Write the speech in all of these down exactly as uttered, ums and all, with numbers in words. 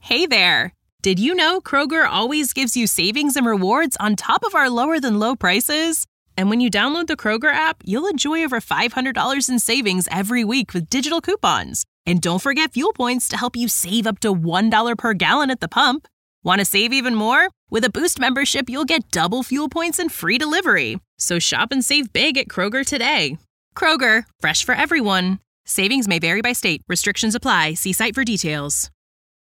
Hey there! Did you know Kroger always gives you savings and rewards on top of our lower-than-low prices? And when you download the Kroger app, you'll enjoy over five hundred dollars in savings every week with digital coupons. And don't forget fuel points to help you save up to one dollar per gallon at the pump. Want to save even more? With a Boost membership, you'll get double fuel points and free delivery. So shop and save big at Kroger today. Kroger, fresh for everyone. Savings may vary by state. Restrictions apply. See site for details.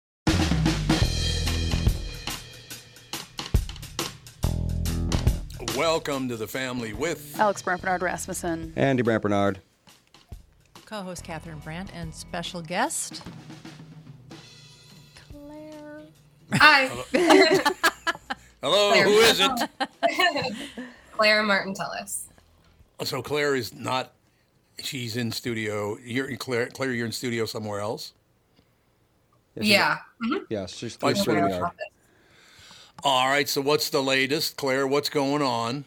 Welcome to the family with Alex Brant-Bernard Rasmussen. Andy Brant-Bernard. Co-host Catherine Brandt and special guest Claire. Hi. Hello, Claire. who is it? Claire Martin Tellis. So Claire is not, she's in studio. You're Claire, Claire, you're in studio somewhere else? Yes, she's- Yeah. Mhm. Yes, she's Oh, through she's- StreamYard. All right, so what's the latest? Claire, what's going on?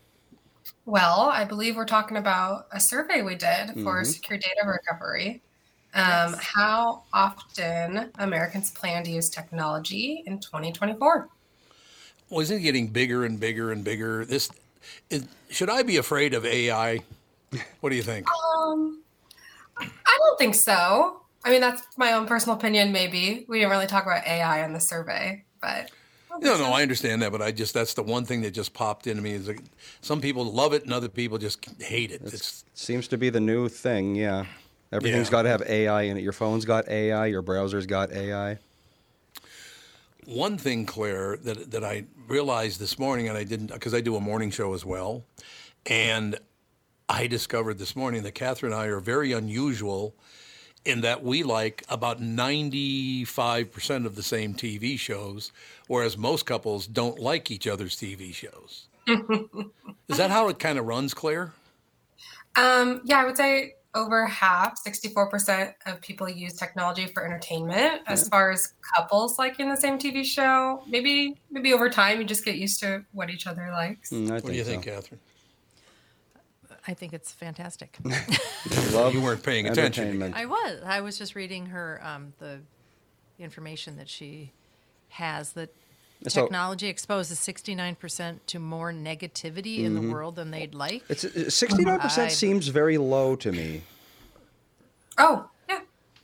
Well, I believe we're talking about a survey we did for Mhm. secure data recovery. Um, How often Americans plan to use technology in twenty twenty-four? Well, isn't it getting bigger and bigger and bigger? This is, should I be afraid of A I? What do you think? Um, I don't think so. I mean, that's my own personal opinion, maybe. We didn't really talk about A I in the survey, but... I don't No, think no, so. I understand that, but I just, that's the one thing that just popped into me is like, some people love it and other people just hate it. It's, Seems to be the new thing, yeah. Everything's Yeah. got to have A I in it. Your phone's got A I, your browser's got A I. one thing, Claire, that that I realized this morning, and I didn't, because I do a morning show as well, and I discovered this morning that Catherine and I are very unusual in that we like about ninety-five percent of the same T V shows, whereas most couples don't like each other's T V shows. Is that how it kind of runs, Claire? Um, yeah, I would say over half, sixty-four percent of people use technology for entertainment. As far as couples liking the same T V show, maybe maybe over time you just get used to what each other likes. Mm, I What do you think think, so. Catherine? I think it's fantastic. Love You weren't paying attention. entertainment. I was. I was just reading her um, the information that she has that So- technology exposes sixty-nine percent to more negativity in the world than they'd like. It's uh, sixty-nine percent I- seems very low to me. Oh, yeah.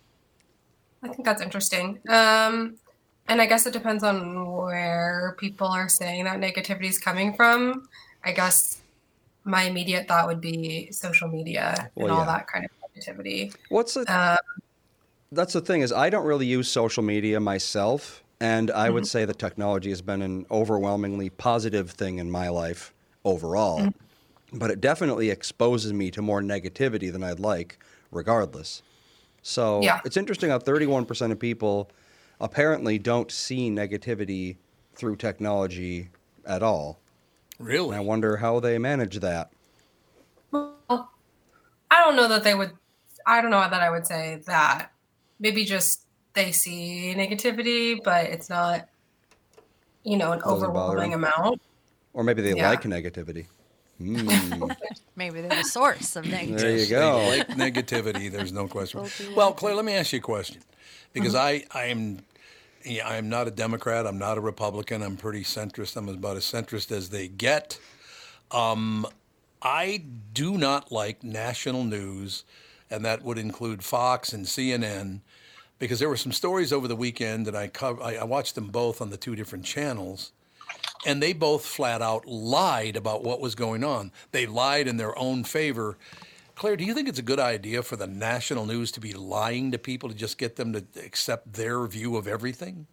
I think that's interesting. Um, and I guess it depends on where people are saying that negativity is coming from. I guess my immediate thought would be social media Well, and all yeah. that kind of negativity. What's the, Um, that's the thing is I don't really use social media myself, and I would say that technology has been an overwhelmingly positive thing in my life overall. But it definitely exposes me to more negativity than I'd like, regardless. So Yeah. it's interesting how thirty-one percent of people apparently don't see negativity through technology at all. And I Really? wonder how they manage that. Well, I don't know that they would, I don't know that I would say that. Maybe just they see negativity, but it's not, you know, an Doesn't bother overwhelming them. amount. Or maybe they Yeah. like negativity. Mm, Maybe they're the source of negativity. there you They go. like negativity. There's no question. Well, Claire, let me ask you a question, because I I am yeah, I'm not a Democrat. I'm not a Republican. I'm pretty centrist. I'm about as centrist as they get. Um, I do not like national news, and that would include Fox and C N N, because there were some stories over the weekend, and I cov- I, I watched them both on the two different channels. And they both flat out lied about what was going on. They lied in their own favor. Claire, do you think it's a good idea for the national news to be lying to people to just get them to accept their view of everything?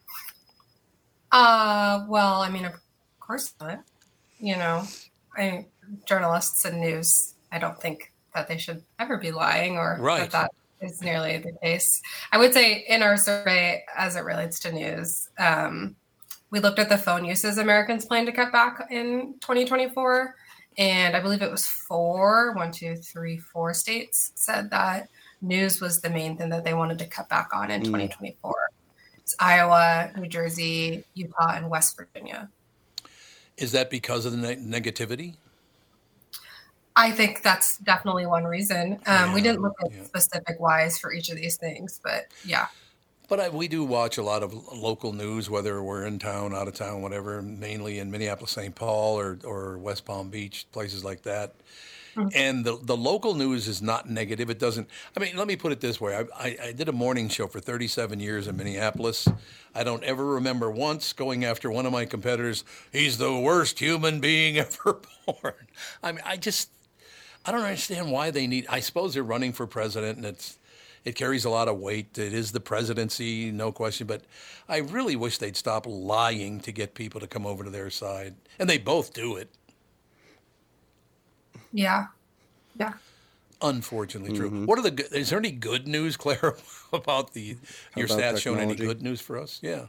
Uh, well, I mean, of course not. You know, I journalists and news, I don't think that they should ever be lying or Right. that that is nearly the case. I would say in our survey, as it relates to news, um, we looked at the phone uses Americans plan to cut back in twenty twenty-four. And I believe it was four, one, two, three, four states said that news was the main thing that they wanted to cut back on in Mm. twenty twenty-four. It's Iowa, New Jersey, Utah, and West Virginia. Is that because of the ne- negativity? I think that's definitely one reason. Um, we Yeah, didn't look at yeah. specific whys for each of these things, but yeah. But I, we do watch a lot of local news, whether we're in town, out of town, whatever, mainly in Minneapolis, Saint Paul, or, or West Palm Beach, places like that. Mm-hmm. And the, the local news is not negative. It doesn't, I mean, let me put it this way. I, I, I did a morning show for thirty-seven years in Minneapolis. I don't ever remember once going after one of my competitors, he's the worst human being ever born. I mean, I just, I don't understand why they need, I suppose they're running for president and it's, it carries a lot of weight. It is the presidency, no question. But I really wish they'd stop lying to get people to come over to their side. And they both do it. Yeah. Yeah. Unfortunately true. Mm-hmm. What are the good, is there any good news, Claire, about the your about stats technology? Showing any good news for us? Yeah.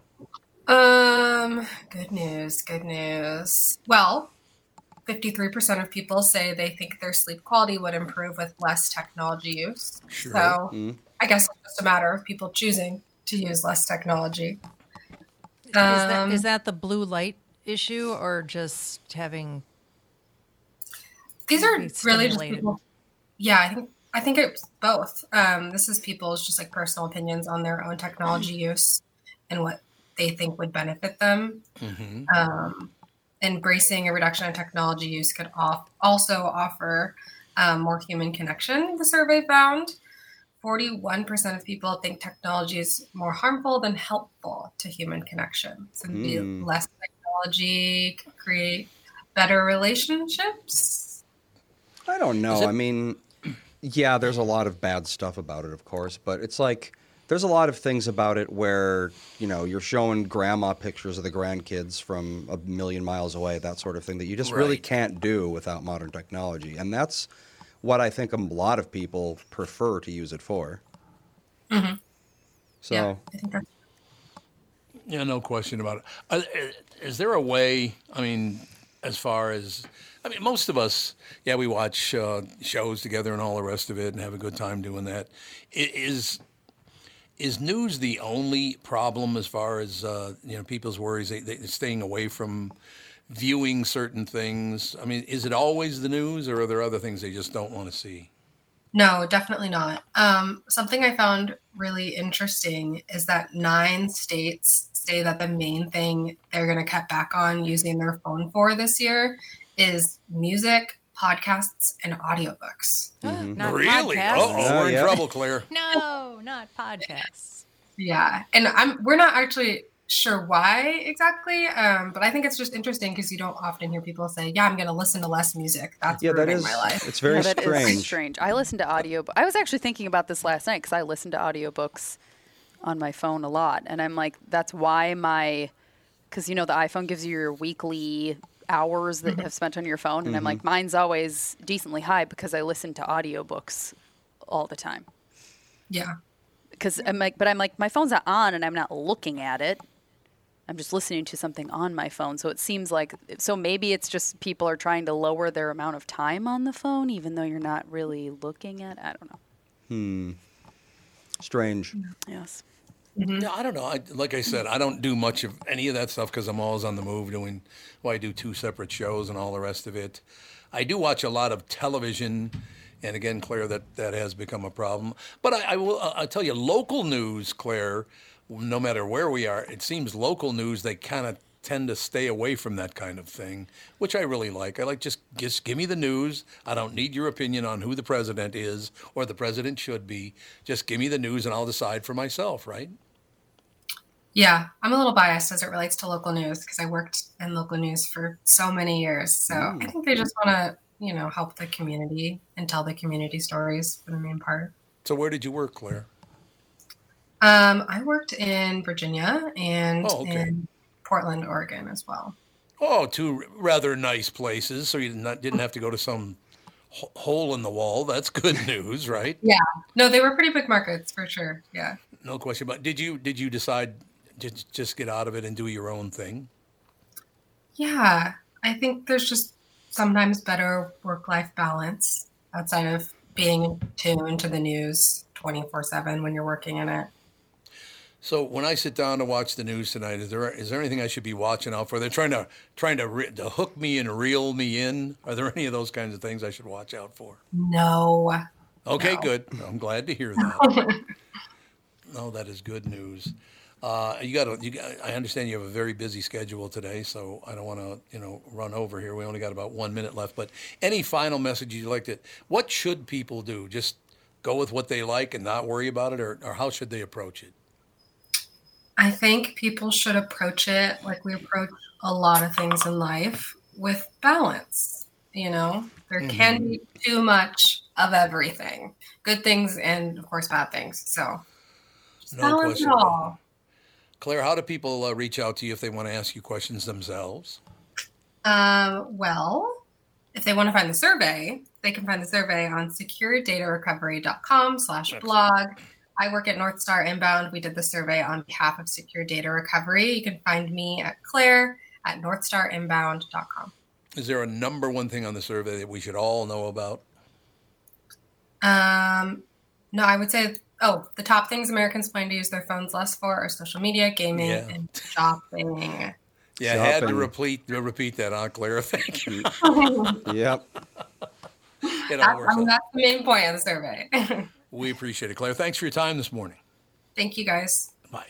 Um, good news, good news. Well, fifty-three percent of people say they think their sleep quality would improve with less technology use. Sure. So mm-hmm. I guess it's just a matter of people choosing to use less technology. Is, um, that, is that the blue light issue or just having... These are really just people... Yeah, I think I think it's both. Um, this is people's just like personal opinions on their own technology use and what they think would benefit them. Mm-hmm. Um Embracing a reduction in technology use could off, also offer um, more human connection, the survey found. forty-one percent of people think technology is more harmful than helpful to human connection. So mm. less technology could create better relationships. I don't know. It- I mean, yeah, there's a lot of bad stuff about it, of course, but it's like, there's a lot of things about it where, you know, you're showing grandma pictures of the grandkids from a million miles away, that sort of thing that you just right. really can't do without modern technology. And that's what I think a lot of people prefer to use it for. Mm-hmm. So, yeah, I think that's... yeah, no question about it. Uh, is there a way, I mean, as far as, I mean, most of us, yeah, we watch uh, shows together and all the rest of it and have a good time doing that. It is... Is news the only problem as far as uh, you know people's worries? They, they staying away from viewing certain things. I mean, is it always the news, or are there other things they just don't want to see? No, definitely not. Um, something I found really interesting is that nine states say that the main thing they're going to cut back on using their phone for this year is music, podcasts, and audiobooks. Mm-hmm. Not really? Podcasts. Oh, oh we're in yeah. trouble, Claire. No, not podcasts. Yeah, and I'm we're not actually sure why exactly, um, but I think it's just interesting because you don't often hear people say, "Yeah, I'm going to listen to less music." That's yeah, ruining that is, my life. It's very yeah, that strange. Is strange. I listen to audio. I was actually thinking about this last night because I listen to audiobooks on my phone a lot, and I'm like, that's why my, because you know the iPhone gives you your weekly hours that mm-hmm. have spent on your phone, and mm-hmm. I'm like, mine's always decently high because I listen to audiobooks all the time. Yeah. Because I'm like, but I'm like, my phone's not on and I'm not looking at it. I'm just listening to something on my phone. So it seems like, so maybe it's just people are trying to lower their amount of time on the phone, even though you're not really looking at it. I don't know. Hmm. Strange. Yes. Mm-hmm. No, I don't know. I, like I said, I don't do much of any of that stuff because I'm always on the move doing, well, I do two separate shows and all the rest of it. I do watch a lot of television. And again, Claire, that, that has become a problem. But I, I will I'll tell you, local news, Claire, no matter where we are, it seems local news, they kind of tend to stay away from that kind of thing, which I really like. I like just, just give me the news. I don't need your opinion on who the president is or the president should be. Just give me the news and I'll decide for myself, right? Yeah, I'm a little biased as it relates to local news because I worked in local news for so many years. So mm. I think they just want to, you know, help the community and tell the community stories for the main part. So where did you work, Claire? Um, I worked in Virginia and oh, okay. in Portland, Oregon as well. Oh, two rather nice places. So you did not, didn't have to go to some h- hole in the wall. That's good news, right? Yeah. No, they were pretty big markets for sure. Yeah. No question. But did you did you decide to just get out of it and do your own thing? Yeah. I think there's just sometimes better work-life balance outside of being tuned to the news twenty-four seven when you're working in it. So when I sit down to watch the news tonight, is there is there anything I should be watching out for? They're trying to trying to, re- to hook me and reel me in. Are there any of those kinds of things I should watch out for? No. Okay, no. good. I'm glad to hear that. no, that is good news. Uh, you got to. You got, I understand you have a very busy schedule today, so I don't want to, you know, run over here. We only got about one minute left. But any final message you'd like to? What should people do? Just go with what they like and not worry about it, or, or how should they approach it? I think people should approach it like we approach a lot of things in life, with balance. You know, there mm-hmm. can be too much of everything, good things and of course bad things. So just no balance question. it all. Claire, how do people uh, reach out to you if they want to ask you questions themselves? Um, well, if they want to find the survey, they can find the survey on secure data recovery dot com slash blog. I work at North Star Inbound. We did the survey on behalf of Secure Data Recovery. You can find me at Claire at north star inbound dot com. Is there a number one thing on the survey that we should all know about? Um, no, I would say, oh, the top things Americans plan to use their phones less for are social media, gaming, yeah. and shopping. Yeah, shopping. I had to repeat to repeat that, huh, Claire? Thank you. Yep. It That's, all works I mean, out. that's the main point of the survey. We appreciate it, Claire. Thanks for your time this morning. Thank you, guys. Bye.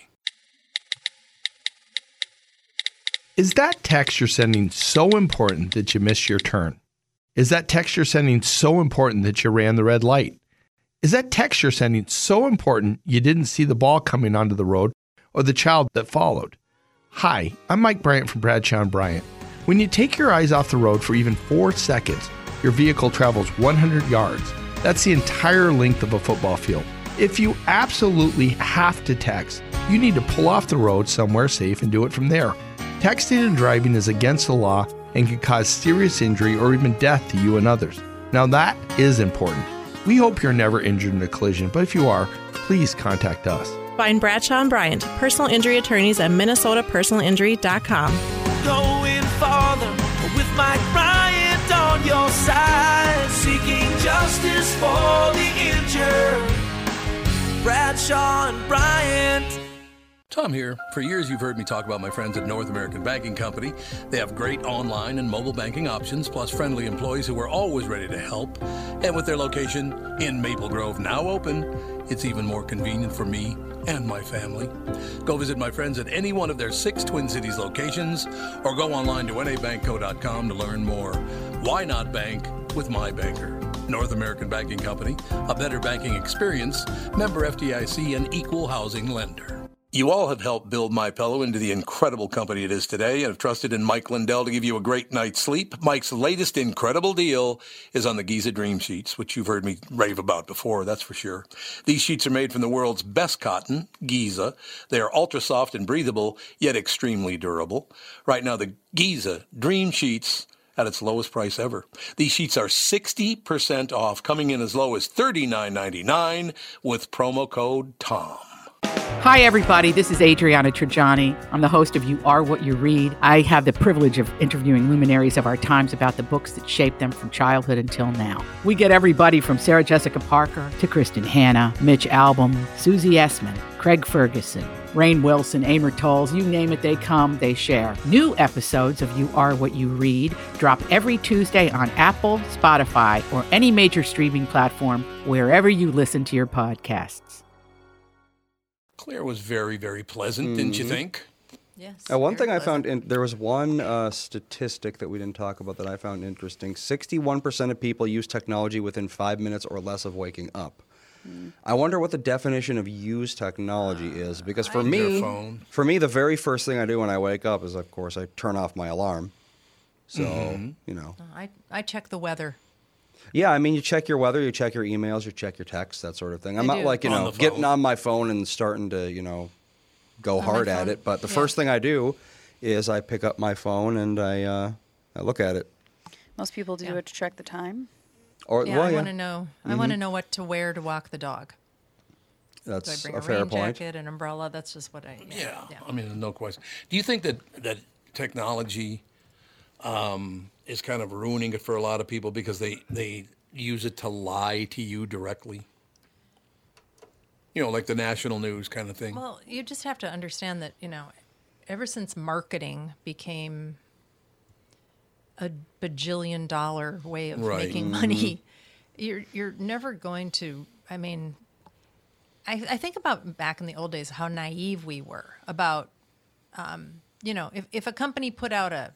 Is that text you're sending so important that you missed your turn? Is that text you're sending so important that you ran the red light? Is that text you're sending so important you didn't see the ball coming onto the road or the child that followed? Hi, I'm Mike Bryant from Bradshaw and Bryant. When you take your eyes off the road for even four seconds, your vehicle travels one hundred yards. That's the entire length of a football field. If you absolutely have to text, you need to pull off the road somewhere safe and do it from there. Texting and driving is against the law and can cause serious injury or even death to you and others. Now that is important. We hope you're never injured in a collision, but if you are, please contact us. Find Bradshaw and Bryant, personal injury attorneys at minnesota personal injury dot com. Going farther with Mike Bryant on your side, seeking justice for the injured. Bradshaw and Bryant. Tom here. For years, you've heard me talk about my friends at North American Banking Company. They have great online and mobile banking options, plus friendly employees who are always ready to help. And with their location in Maple Grove now open, it's even more convenient for me and my family. Go visit my friends at any one of their six Twin Cities locations or go online to n a bank co dot com to learn more. Why not bank with my banker? North American Banking Company, a better banking experience, member F D I C, and equal housing lender. You all have helped build MyPillow into the incredible company it is today and have trusted in Mike Lindell to give you a great night's sleep. Mike's latest incredible deal is on the Giza Dream Sheets, which you've heard me rave about before, that's for sure. These sheets are made from the world's best cotton, Giza. They are ultra soft and breathable, yet extremely durable. Right now, the Giza Dream Sheets at its lowest price ever. These sheets are sixty percent off, coming in as low as thirty-nine ninety-nine with promo code TOM. Hi, everybody. This is Adriana Trajani. I'm the host of You Are What You Read. I have the privilege of interviewing luminaries of our times about the books that shaped them from childhood until now. We get everybody from Sarah Jessica Parker to Kristen Hanna, Mitch Albom, Susie Essman, Craig Ferguson, Rainn Wilson, Amor Tolls, you name it, they come, they share. New episodes of You Are What You Read drop every Tuesday on Apple, Spotify, or any major streaming platform wherever you listen to your podcasts. Claire was very, very pleasant, mm-hmm. didn't you think? Yes. Uh, one thing pleasant. I found, in, there was one uh, statistic that we didn't talk about that I found interesting. sixty-one percent of people use technology within five minutes or less of waking up. Mm. I wonder what the definition of use technology is, because for me, for me, the very first thing I do when I wake up is, of course, I turn off my alarm. So, mm-hmm. you know. I, I check the weather. Yeah, I mean, you check your weather, you check your emails, you check your texts, that sort of thing. I'm I not do. like, you On know, the getting phone. on my phone and starting to, you know, go On hard my at phone? it. But the Yeah. first thing I do is I pick up my phone and I uh, I look at it. Most people do Yeah. it to check the time. Or Yeah, well, I yeah, want to know. I want to know what to wear to walk the dog. Do I that's bring a a, fair rain point. jacket, an umbrella? That's just what I. Yeah, yeah. I mean, no question. Do you think that, that technology um, is kind of ruining it for a lot of people because they, they use it to lie to you directly? You know, like the national news kind of thing. Well, you just have to understand that, you know, ever since marketing became a bajillion dollar way of Right. making Mm-hmm. money, you're you're never going to, I mean, I, I think about back in the old days how naive we were about, um, you know, if, if a company put out a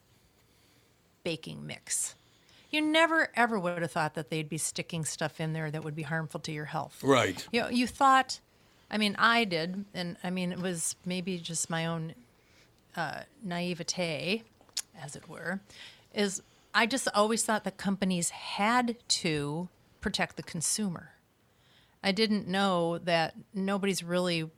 baking mix, you never ever would have thought that they'd be sticking stuff in there that would be harmful to your health. Right. You know, you thought, I mean, I did, and I mean, it was maybe just my own uh, naivete, as it were, is I just always thought that companies had to protect the consumer. I didn't know that nobody's really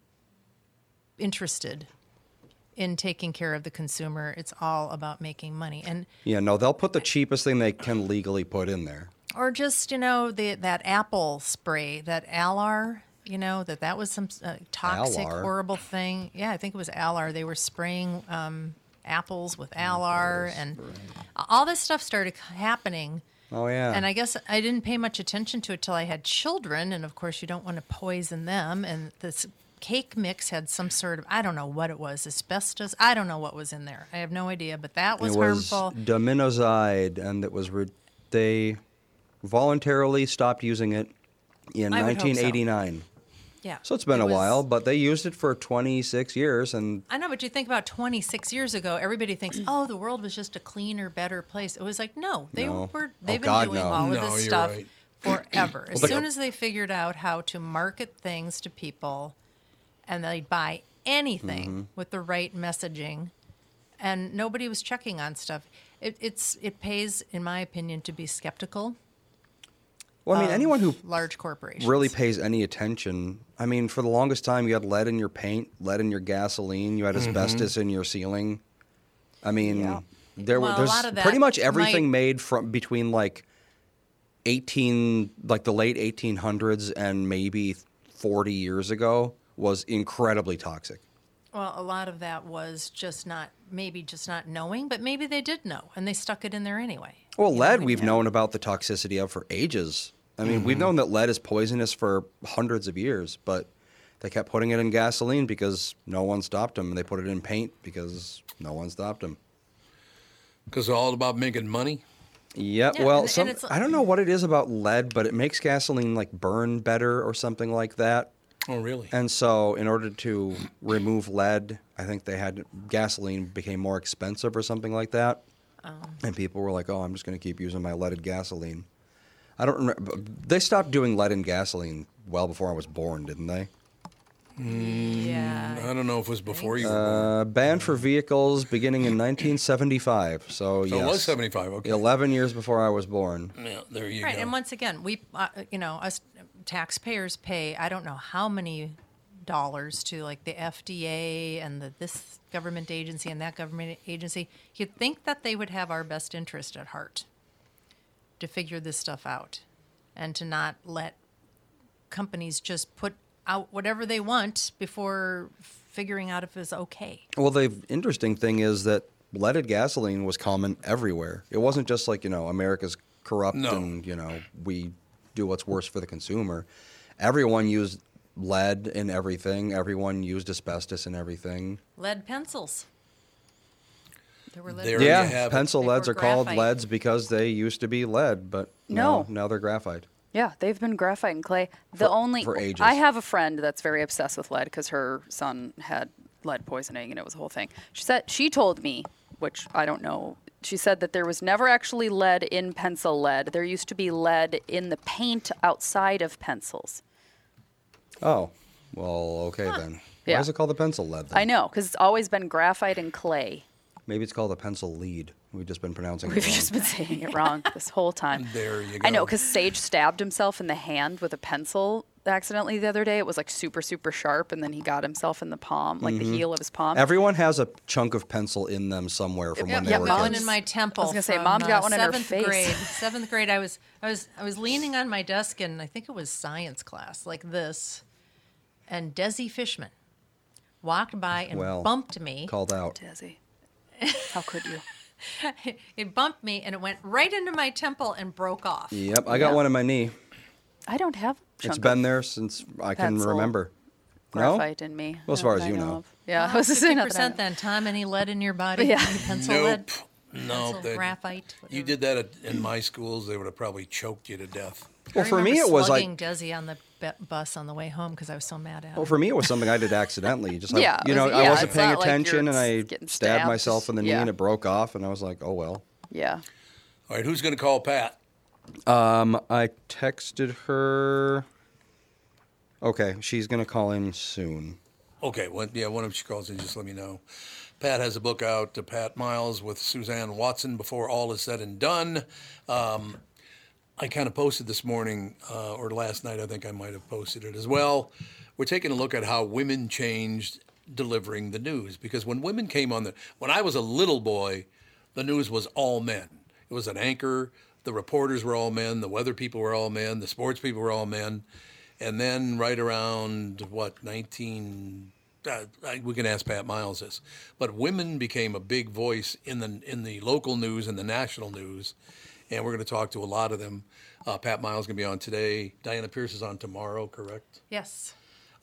interested in taking care of the consumer. It's all about making money. And Yeah, no, they'll put the cheapest thing they can legally put in there. or just, you know, the that apple spray, that Alar, you know, that that was some uh, toxic, Alar? horrible thing. Yeah, I think it was Alar. They were spraying um, apples with Alar, and all this stuff started happening. Oh, yeah. And I guess I didn't pay much attention to it till I had children, and of course you don't want to poison them. And this cake mix had some sort of, I don't know what it was, asbestos. I don't know what was in there. I have no idea, but that was, it was harmful. Diminozide, and it was re- they voluntarily stopped using it in I would hope so. nineteen eighty-nine. Yeah. So it's been It a was- while, but they used it for twenty-six years, and I know, but you think about twenty-six years ago, everybody thinks, oh, the world was just a cleaner, better place. It was like, no, they No. were, Oh, they've been God, doing no. all of No, this you're stuff right. forever. As Well, soon they- as they figured out how to market things to people and they'd buy anything Mm-hmm. with the right messaging, and nobody was checking on stuff. It, it's it pays, in my opinion, to be skeptical. well, I mean, of anyone who large corporations really pays any attention. I mean, for the longest time, you had lead in your paint, lead in your gasoline, you had asbestos in your ceiling. I mean, Yeah. there Well, were a there's lot of that pretty much everything might- made from between like eighteen, like the late eighteen hundreds and maybe forty years ago was incredibly toxic. Well, a lot of that was just not, maybe just not knowing, but maybe they did know, and they stuck it in there anyway. Well, You know, lead we- we've known about the toxicity of for ages. I mean, we've known that lead is poisonous for hundreds of years, but they kept putting it in gasoline because no one stopped them. And they put it in paint because no one stopped them. Because it's all about making money. Yeah, Yeah, well, and- and some, it's- I don't know what it is about lead, but it makes gasoline like burn better or something like that. Oh, really? And so, in order to remove lead, I think they had gasoline became more expensive or something like that. Oh. And people were like, "Oh, I'm just going to keep using my leaded gasoline." I don't remember. They stopped doing lead in gasoline well before I was born, didn't they? Yeah. I don't know if it was before you were born. Uh, banned for vehicles beginning in nineteen seventy-five. So, So yes, it was seventy-five, okay. eleven years before I was born. Yeah, there you Right, go. and once again, we, uh, you know, us taxpayers pay, I don't know how many dollars to like the F D A and the this government agency and that government agency. You'd think that they would have our best interest at heart to figure this stuff out and to not let companies just put out whatever they want before figuring out if it's okay. Well, the interesting thing is that leaded gasoline was common everywhere. It wasn't just like, you know, America's corrupt No. and, you know, we do what's worse for the consumer. Everyone used lead in everything. Everyone used asbestos in everything. Lead pencils. There were lead There you yeah, have it. pencil Before leads are called graphite. leads because they used to be lead, but No. now, now they're graphite. Yeah, they've been graphite and clay. The only for ages. I have a friend that's very obsessed with lead because her son had lead poisoning and it was a whole thing. She said she told me, which I don't know. She said that there was never actually lead in pencil lead. There used to be lead in the paint outside of pencils. Oh, well, okay then. Why Yeah. is it called the pencil lead then? I know, because it's always been graphite and clay. Maybe it's called the pencil lead. We've just been pronouncing it We've wrong. just been saying it wrong this whole time. There you I know, go. because Sage stabbed himself in the hand with a pencil accidentally the other day. It was like super, super sharp, and then he got himself in the palm, like the heel of his palm. Everyone has a chunk of pencil in them somewhere from when they yeah, were One kids. in my temple. I was gonna say, from, Mom's got uh, one in her seventh face. grade. Seventh grade, I was, I was, I was leaning on my desk, and I think it was science class, like this, and Desi Fishman walked by and Well, bumped me. Called out. Desi, how could you? It bumped me, and it went right into my temple and broke off. Yep, I got Yeah. one in my knee. I don't have. a It's chunk been of there since I can pencil remember. No? graphite in me. Well, as not far that as I you know. of. Yeah, I was just saying fifty that I percent know. then, Tom. Any lead in your body? Yeah. Any pencil Nope. lead? No, Pencil, that- graphite. You whatever. did that at, in my schools, they would have probably choked you to death. Well, I for me, remember it was like slugging Desi on the bu- bus on the way home because I was so mad at Well, him. for me, it was something I did accidentally. Just like, Yeah, you it know, was- I yeah, wasn't it's paying not like attention, you're and I getting stabbed stabbed. myself in the knee, Yeah. and it broke off, and I was like, oh well. Yeah. All right, who's going to call Pat? Um, I texted her. Okay, she's gonna call in soon. Okay, when, yeah, when she calls in, just let me know. Pat has a book out, uh, Pat Miles with Suzanne Watson, Before All Is Said and Done. Um, I kind of posted this morning, uh, or last night, I think I might have posted it as well. We're taking a look at how women changed delivering the news. Because when women came on the, when I was a little boy, the news was all men. It was an anchor, the reporters were all men, the weather people were all men, the sports people were all men. And then right around, what, nineteen, uh, we can ask Pat Miles this, but women became a big voice in the in the local news and the national news, and we're going to talk to a lot of them. Uh, Pat Miles is going to be on today. Diana Pierce is on tomorrow, correct? Yes.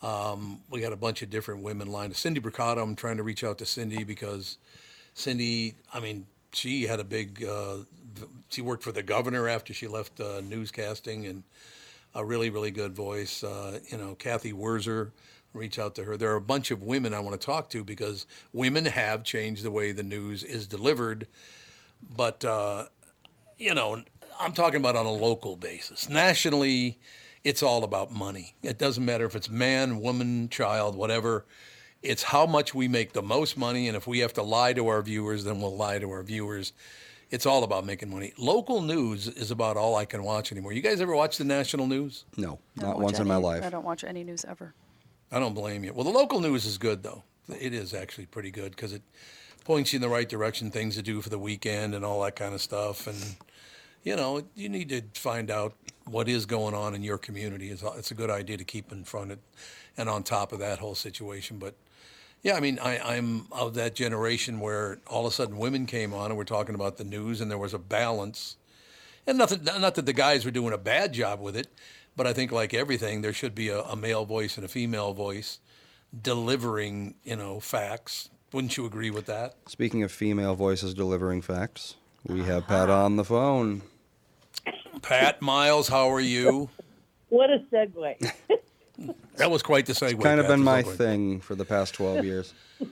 Um, we got a bunch of different women lined up. Cindy Bricado, I'm trying to reach out to Cindy because Cindy, I mean, she had a big, uh, she worked for the governor after she left uh, newscasting, and a really, really good voice. Uh, you know, Kathy Wurzer, reach out to her. There are a bunch of women I want to talk to because women have changed the way the news is delivered. But, uh, you know, I'm talking about on a local basis. Nationally, it's all about money. It doesn't matter if it's man, woman, child, whatever. It's how much we make the most money. And if we have to lie to our viewers, then we'll lie to our viewers. It's all about making money. Local news is about all I can watch anymore. You guys ever watch the national news? No, I don't not watch once in any- my life. I don't watch any news ever. I don't blame you. Well, the local news is good, though. It is actually pretty good because it points you in the right direction, things to do for the weekend and all that kind of stuff. And, you know, you need to find out what is going on in your community. It's, it's a good idea to keep in front of and on top of that whole situation. But, yeah, I mean, I, I'm of that generation where all of a sudden women came on and we're talking about the news and there was a balance. And nothing, not that the guys were doing a bad job with it, but I think like everything, there should be a, a male voice and a female voice delivering, you know, facts. Wouldn't you agree with that? Speaking of female voices delivering facts, we have Pat on the phone. Pat Miles, how are you? What a segue. That was quite the segue. It's kind of Pat, been the my segue. thing for the past twelve years.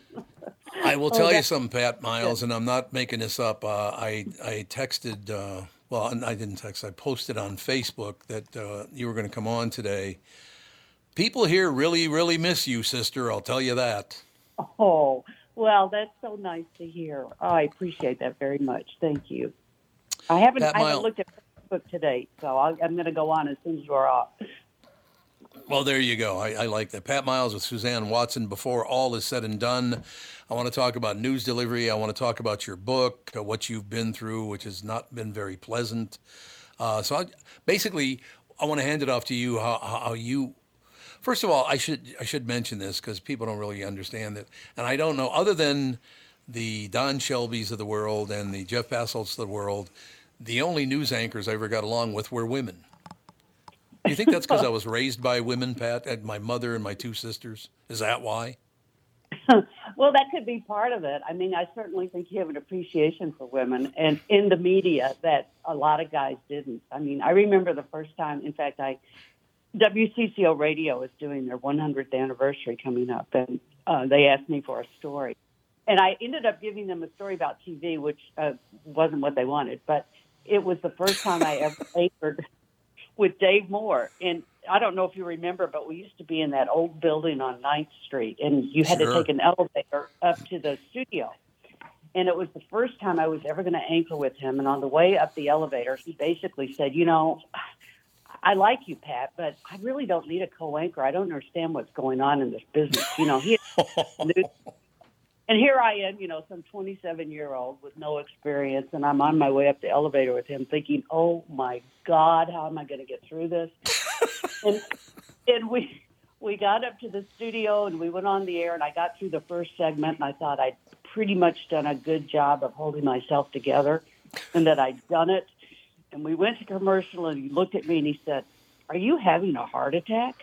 I will Oh, tell you that- something, Pat Miles, and I'm not making this up. Uh, I I texted, uh, well, I didn't text. I posted on Facebook that uh, you were going to come on today. People here really, really miss you, sister. I'll tell you that. Oh, well, that's so nice to hear. Oh, I appreciate that very much. Thank you. I haven't, Pat I haven't Miles- looked at Facebook today, so I'll, I'm going to go on as soon as you're off. Well, there you go. I, I like that. Pat Miles with Suzanne Watson, Before All Is Said and Done. I want to talk about news delivery. I want to talk about your book, uh, what you've been through, which has not been very pleasant. Uh, so I, basically, I want to hand it off to you, how, how you... First of all, I should I should mention this because people don't really understand it. And I don't know, other than the Don Shelbys of the world and the Jeff Passolts of the world, the only news anchors I ever got along with were women. Do you think that's because I was raised by women, Pat, and my mother and my two sisters? Is that why? Well, that could be part of it. I mean, I certainly think you have an appreciation for women and in the media that a lot of guys didn't. I mean, I remember the first time, in fact, I W C C O Radio is doing their one hundredth anniversary coming up, and uh, they asked me for a story. And I ended up giving them a story about T V, which uh, wasn't what they wanted, but it was the first time I ever anchored with Dave Moore. And I don't know if you remember, but we used to be in that old building on ninth Street, and you had Sure. to take an elevator up to the studio. And it was the first time I was ever going to anchor with him. And on the way up the elevator, he basically said, you know, I like you, Pat, but I really don't need a co-anchor. I don't understand what's going on in this business. You know, he and here I am, you know, some twenty-seven-year-old with no experience, and I'm on my way up the elevator with him thinking, oh, my God, how am I going to get through this? and and we we got up to the studio, and we went on the air, and I got through the first segment, and I thought I'd pretty much done a good job of holding myself together and that I'd done it. And we went to commercial, and he looked at me, and he said, are you having a heart attack?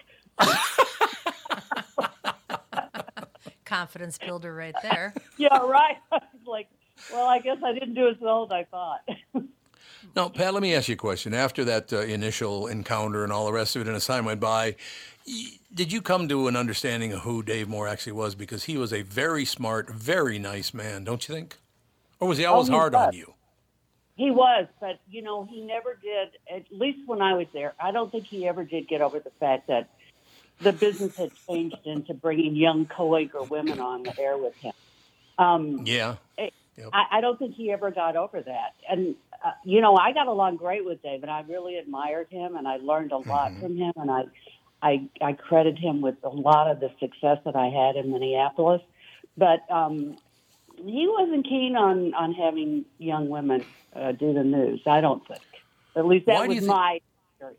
Confidence builder right there. Yeah, right. I was like, well, I guess I didn't do as well as I thought. Now, Pat, let me ask you a question. After that uh, initial encounter and all the rest of it, and as time went by, y- did you come to an understanding of who Dave Moore actually was? Because he was a very smart, very nice man, don't you think? Or was he always Oh, he hard was. on you? He was, but, you know, he never did, at least when I was there, I don't think he ever did get over the fact that the business had changed into bringing young co-anchor women on the air with him. Um, Yeah. it- Yep. I, I don't think he ever got over that. And, uh, you know, I got along great with Dave, and I really admired him, and I learned a lot Mm-hmm. from him, and I, I, I credit him with a lot of the success that I had in Minneapolis. But um, he wasn't keen on, on having young women uh, do the news, I don't think. At least that Why do was you thi- my experience.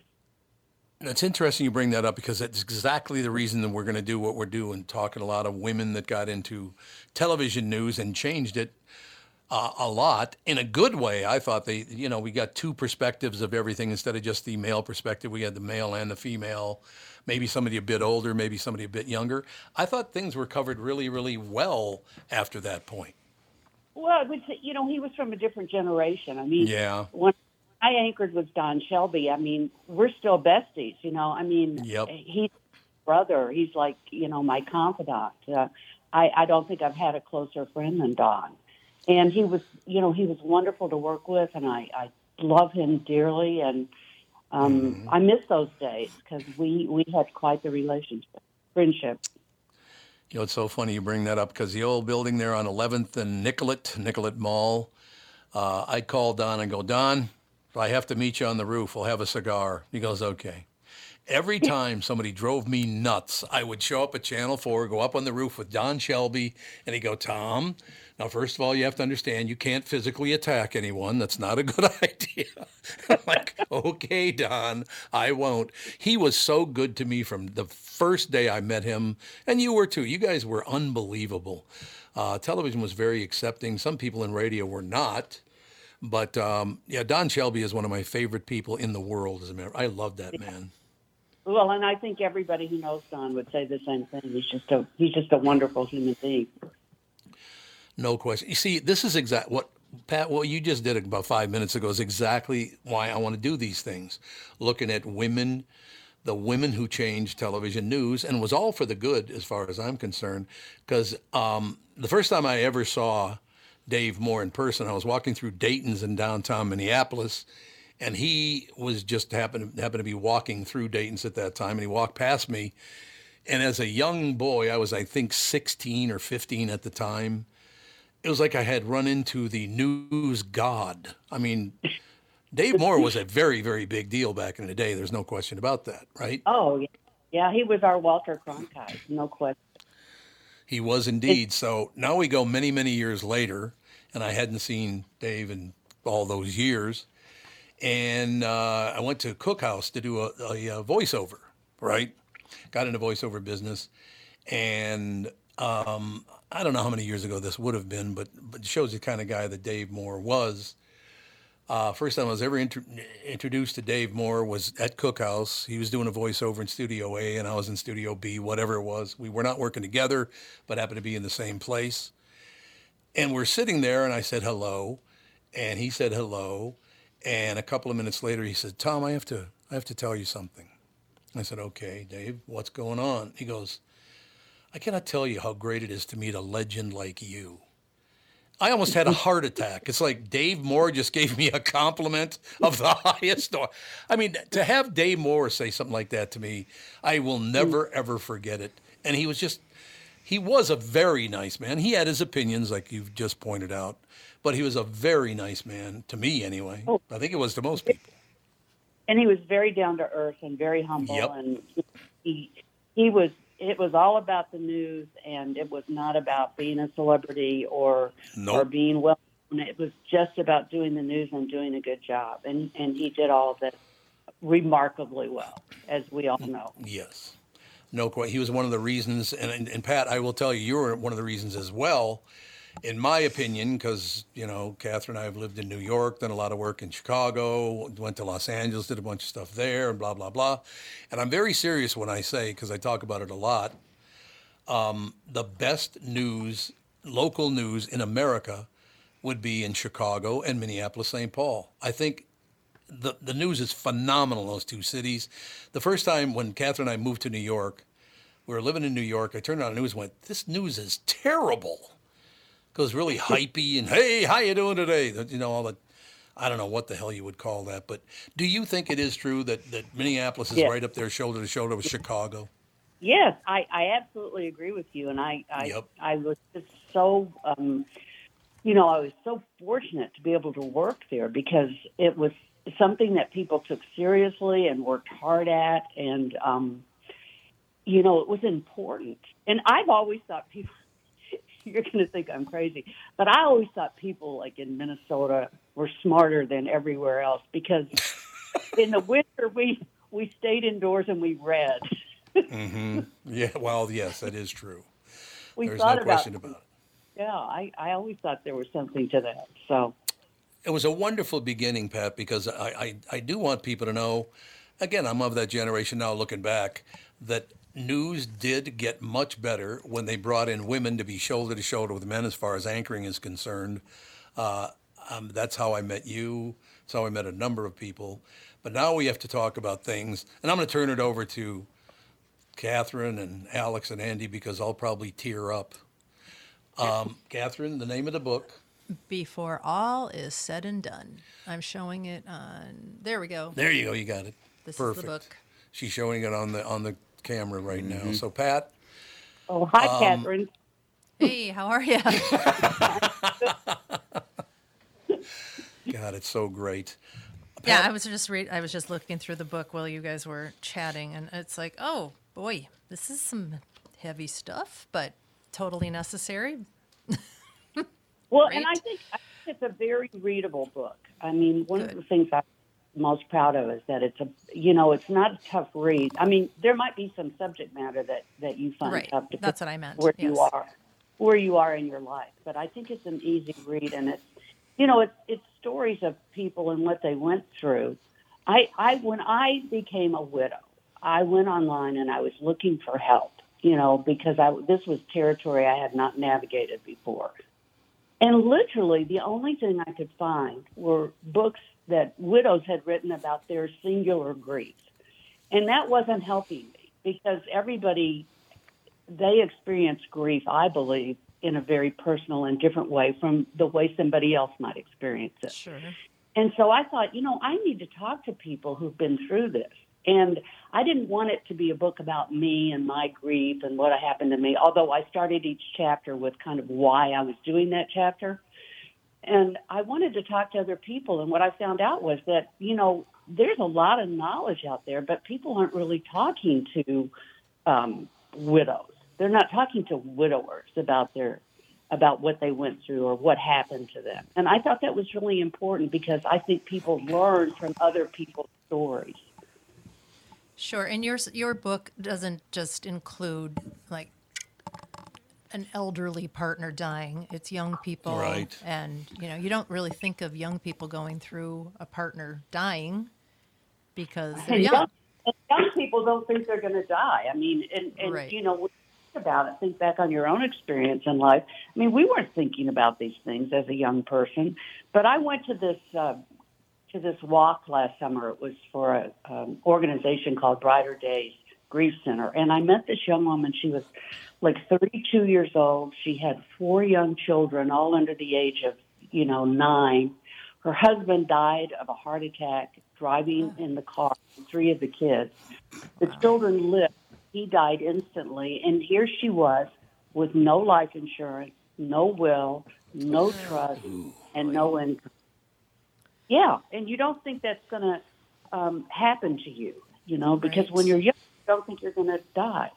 It's interesting you bring that up because that's exactly the reason that we're going to do what we're doing, talking a lot of women that got into television news and changed it uh, a lot in a good way. I thought they, you know, we got two perspectives of everything instead of just the male perspective. We had the male and the female, maybe somebody a bit older, maybe somebody a bit younger. I thought things were covered really, really well after that point. Well, it was, you know, he was from a different generation. I mean, Yeah. when I anchored with Don Shelby, I mean, we're still besties, you know. I mean, Yep. he's brother. He's like, you know, my confidant. Uh, I, I don't think I've had a closer friend than Don. And he was, you know, he was wonderful to work with, and I, I love him dearly. And um, Mm-hmm. I miss those days because we, we had quite the relationship, friendship. You know, it's so funny you bring that up because the old building there on eleventh and Nicollet, Nicollet Mall, uh, I called Don and go, Don, if I have to meet you on the roof, we'll have a cigar. He goes, okay. Every time somebody drove me nuts, I would show up at Channel four, go up on the roof with Don Shelby, and he'd go, Tom, now, first of all, you have to understand you can't physically attack anyone. That's not a good idea. I'm like, okay, Don, I won't. He was so good to me from the first day I met him, and you were too. You guys were unbelievable. Uh, television was very accepting. Some people in radio were not. But, um, yeah, Don Shelby is one of my favorite people in the world. As a matter, I love that man. Well, and I think everybody who knows Don would say the same thing. He's just a he's just a wonderful human being. No question. You see, this is exact what Pat, what you just did about five minutes ago is exactly why I want to do these things. Looking at women, the women who changed television news, and was all for the good as far as I'm concerned. Because um, the first time I ever saw Dave Moore in person, I was walking through Dayton's in downtown Minneapolis, and he was just happened, happened to be walking through Dayton's at that time, and he walked past me. And as a young boy, I was, I think, sixteen or fifteen at the time. It was like I had run into the news god. I mean, Dave Moore was a very, very big deal back in the day. There's no question about that, right? Oh, yeah. Yeah, he was our Walter Cronkite, no question. He was indeed. So now we go many, many years later, and I hadn't seen Dave in all those years. And uh, I went to Cookhouse to do a, a, a voiceover, right? Got into voiceover business. And um, I don't know how many years ago this would have been, but, but it shows the kind of guy that Dave Moore was. Uh, first time I was ever intro- introduced to Dave Moore was at Cookhouse. He was doing a voiceover in Studio A, and I was in Studio B, whatever it was. We were not working together, but happened to be in the same place. And we're sitting there, and I said hello, and he said hello. And a couple of minutes later, he said, Tom, I have to, I have to tell you something. I said, okay, Dave, what's going on? He goes, I cannot tell you how great it is to meet a legend like you. I almost had a heart attack. It's like Dave Moore just gave me a compliment of the highest. I mean, to have Dave Moore say something like that to me, I will never, ever forget it. And he was just, he was a very nice man. He had his opinions, like you've just pointed out, but he was a very nice man, to me anyway. Oh. I think it was to most people. And he was very down to earth and very humble. Yep. And he, he was, it was all about the news, and it was not about being a celebrity or Nope. or being well known. It was just about doing the news and doing a good job. And, and he did all of that remarkably well, as we all know. Yes. No question. He was one of the reasons, and, and, and Pat, I will tell you, you were one of the reasons as well, in my opinion, because, you know, Catherine and I have lived in New York, done a lot of work in Chicago, went to Los Angeles, did a bunch of stuff there, and blah, blah, blah. And I'm very serious when I say, because I talk about it a lot, um, the best news, local news in America would be in Chicago and Minneapolis, Saint Paul. I think the the news is phenomenal in those two cities. The first time when Catherine and I moved to New York, we were living in New York, I turned on the news and went, this news is terrible. It goes really hypey and, hey, how you doing today? You know, all the, I don't know what the hell you would call that. But do you think it is true that, that Minneapolis is Yes. right up there shoulder to shoulder with Chicago? Yes, I, I absolutely agree with you. And I, I, Yep. I was just so, um, you know, I was so fortunate to be able to work there because it was something that people took seriously and worked hard at. And, um, you know, it was important. And I've always thought people, you're going to think I'm crazy, but I always thought people like in Minnesota were smarter than everywhere else because in the winter we, we stayed indoors and we read. Mm-hmm. Yeah, well, yes, that is true. We There's thought no about question about it. Yeah, I, I always thought there was something to that. So It was a wonderful beginning, Pat, because I, I, I do want people to know, again, I'm of that generation now looking back, that news did get much better when they brought in women to be shoulder to shoulder with men as far as anchoring is concerned. Uh, um, that's how I met you. That's how I met a number of people. But now we have to talk about things, and I'm going to turn it over to Catherine and Alex and Andy because I'll probably tear up. Um, Catherine, the name of the book. Before All is Said and Done. I'm showing it on, there we go. There you go, you got it. This Perfect. is the book. She's showing it on the on the camera right now. So, Pat. Oh, hi, um, Catherine. Hey, how are you? God, it's so great. Yeah, I was just read. I was just looking through the book while you guys were chatting, and it's like, oh boy, this is some heavy stuff, but totally necessary. Well, Great. and I think, I think it's a very readable book. I mean, one Good. of the things I'm most proud of is that it's a, you know, it's not a tough read. I mean, there might be some subject matter that, that you find Right. tough to That's what I meant. where Yes. you are, where you are in your life. But I think it's an easy read, and it's, you know, it's it's stories of people and what they went through. I, I when I became a widow, I went online and I was looking for help, you know, because I this was territory I had not navigated before. And literally, the only thing I could find were books that widows had written about their singular grief. And that wasn't helping me because everybody, they experience grief, I believe, in a very personal and different way from the way somebody else might experience it. Sure. And so I thought, you know, I need to talk to people who've been through this. And I didn't want it to be a book about me and my grief and what happened to me, although I started each chapter with kind of why I was doing that chapter. And I wanted to talk to other people. And what I found out was that, you know, there's a lot of knowledge out there, but people aren't really talking to um, widows. They're not talking to widowers about their about what they went through or what happened to them. And I thought that was really important because I think people learn from other people's stories. Sure, and your your book doesn't just include like an elderly partner dying. It's young people, Right. And you know, you don't really think of young people going through a partner dying because they're And young. young, and young people don't think they're going to die. I mean, and, and Right. you know, when you think about it, think back on your own experience in life. I mean, we weren't thinking about these things as a young person, but I went to this uh, to this walk last summer. It was for an um, organization called Brighter Days Grief Center, and I met this young woman. She was like thirty-two years old. She had four young children, all under the age of, you know, nine. Her husband died of a heart attack driving in the car with three of the kids. The children lived. He died instantly. And here she was with no life insurance, no will, no trust, and no income. Yeah, and you don't think that's going to um, happen to you, you know, because Right. when you're young, you don't think you're going to die.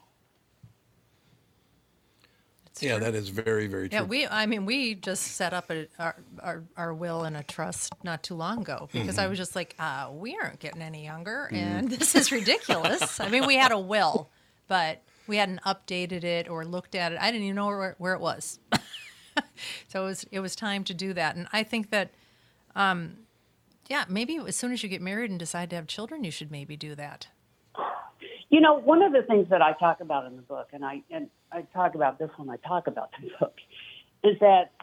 Yeah, that is very, very true. Yeah, we. I mean, we just set up a, our, our our will and a trust not too long ago because Mm-hmm. I was just like, uh, we aren't getting any younger, and this is ridiculous. I mean, we had a will, but we hadn't updated it or looked at it. I didn't even know where, where it was. So it was it was time to do that, and I think that, um, yeah, maybe as soon as you get married and decide to have children, you should maybe do that. You know, one of the things that I talk about in the book, and I and I talk about this when I talk about the book, is that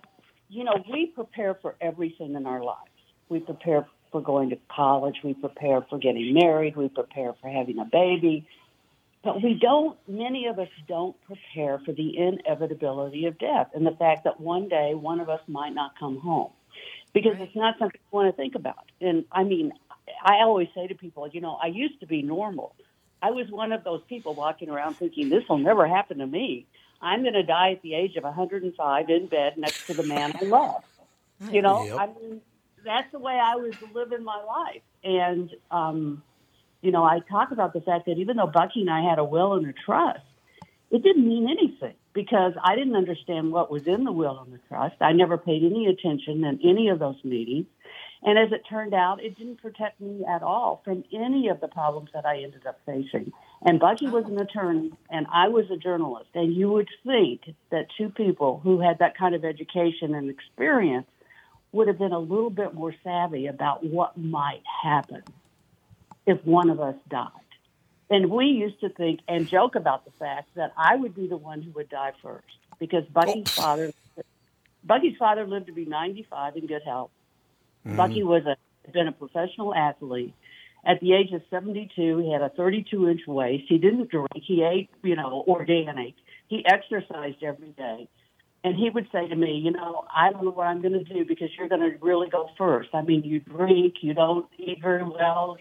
you know, we prepare for everything in our lives. We prepare for going to college. We prepare for getting married. We prepare for having a baby. But we don't, many of us don't prepare for the inevitability of death and the fact that one day one of us might not come home, because right. it's not something you want to think about. And I mean, I always say to people, you know, I used to be normal. I was one of those people walking around thinking, this will never happen to me. I'm going to die at the age of one hundred five in bed next to the man I love. You know, yep. I mean, that's the way I was living my life. And, um, you know, I talk about the fact that even though Bucky and I had a will and a trust, it didn't mean anything because I didn't understand what was in the will and the trust. I never paid any attention in any of those meetings. And as it turned out, it didn't protect me at all from any of the problems that I ended up facing. And Bucky was an attorney, and I was a journalist. And you would think that two people who had that kind of education and experience would have been a little bit more savvy about what might happen if one of us died. And we used to think and joke about the fact that I would be the one who would die first because Bucky's oh. father, Bucky's father lived to be ninety-five in good health. Mm-hmm. Bucky was a been a professional athlete. At the age of seventy-two, he had a thirty-two inch waist. He didn't drink. He ate, you know, organic. He exercised every day. And he would say to me, you know, I don't know what I'm going to do because you're going to really go first. I mean, you drink, you don't eat very well.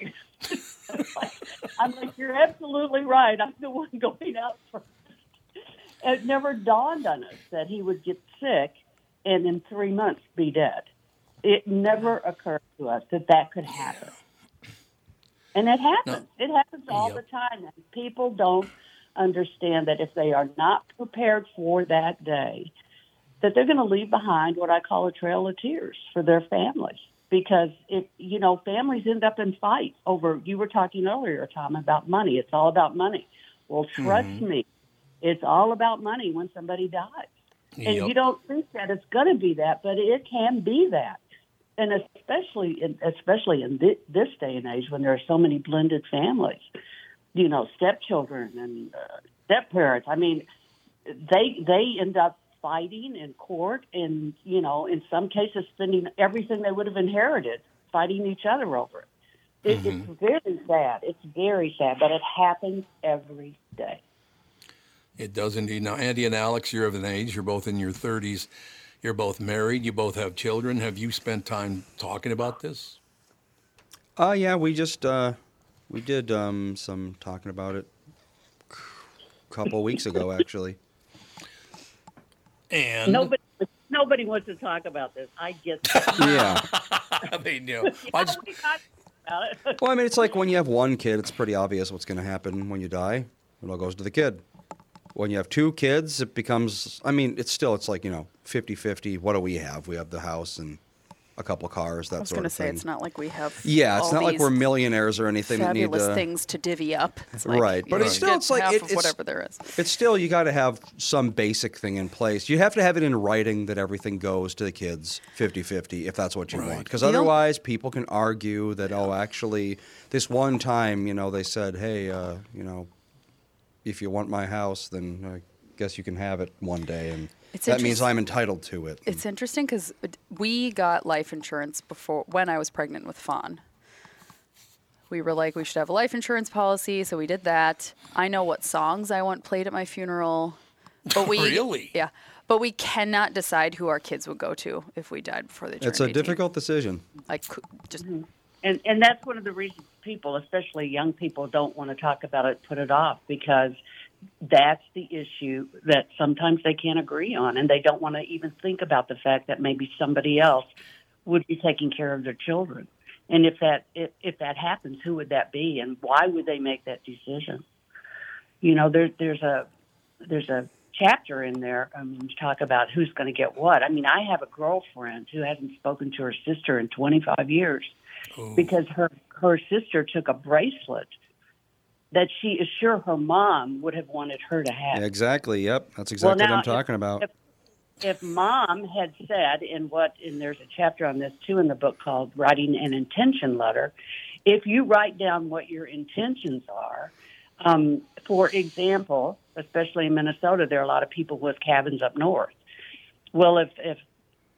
I'm like, you're absolutely right. I'm the one going out first. It never dawned on us that he would get sick and in three months be dead. It never occurred to us that that could happen. And it happens. No. It happens all yep. the time. And people don't understand that if they are not prepared for that day, that they're going to leave behind what I call a trail of tears for their families. Because, it, you know, families end up in fights over, you were talking earlier, Tom, about money. It's all about money. Well, trust mm-hmm. me, it's all about money when somebody dies. Yep. And you don't think that it's going to be that, but it can be that. And especially in, especially in th- this day and age when there are so many blended families, you know, stepchildren and uh, step-parents. I mean, they they end up fighting in court and, you know, in some cases spending everything they would have inherited fighting each other over it. it mm-hmm. It's very sad. It's very sad, but it happens every day. It does indeed. Now, Andy and Alex, you're of an age. You're both in your thirties. You're both married. You both have children. Have you spent time talking about this? Uh, yeah, we just, uh, we did um, some talking about it a couple weeks ago, actually. And nobody, nobody wants to talk about this. I get that. Yeah. They knew. I just... Well, I mean, it's like when you have one kid, it's pretty obvious what's going to happen when you die. It all goes to the kid. When you have two kids, it becomes, I mean, it's still, it's like, you know, fifty-fifty. What do we have? We have the house and a couple of cars, that sort of thing. I was going to say, it's not like we have Yeah, it's not like we're millionaires or anything that need to... Fabulous things to divvy up. It's like, right, but it's still, it's like... Half it, of it's, whatever there is. It's still, you got to have some basic thing in place. You have to have it in writing that everything goes to the kids fifty-fifty if that's what you right. want. Because otherwise, people can argue that, oh, actually, this one time, you know, they said, hey, uh, you know, if you want my house, then I guess you can have it one day, and... It's that means I'm entitled to it. It's interesting because we got life insurance before when I was pregnant with Fawn. We were like, we should have a life insurance policy, so we did that. I know what songs I want played at my funeral. But we really? Yeah. But we cannot decide who our kids would go to if we died before they turned It's a eighteen. Difficult decision. Like, just... Mm-hmm. And, and that's one of the reasons people, especially young people, don't want to talk about it, put it off, because that's the issue that sometimes they can't agree on, and they don't want to even think about the fact that maybe somebody else would be taking care of their children. And if that if, if that happens, who would that be, and why would they make that decision? You know, there, there's a there's a chapter in there um, to talk about who's going to get what. I mean, I have a girlfriend who hasn't spoken to her sister in twenty-five years Ooh. because her her sister took a bracelet that she is sure her mom would have wanted her to have. Yeah, exactly. Yep, that's exactly well, now, what I'm talking if, about. If, if mom had said in what, and there's a chapter on this too in the book called Writing an Intention Letter, if you write down what your intentions are, um, for example, especially in Minnesota, there are a lot of people with cabins up north. Well, if if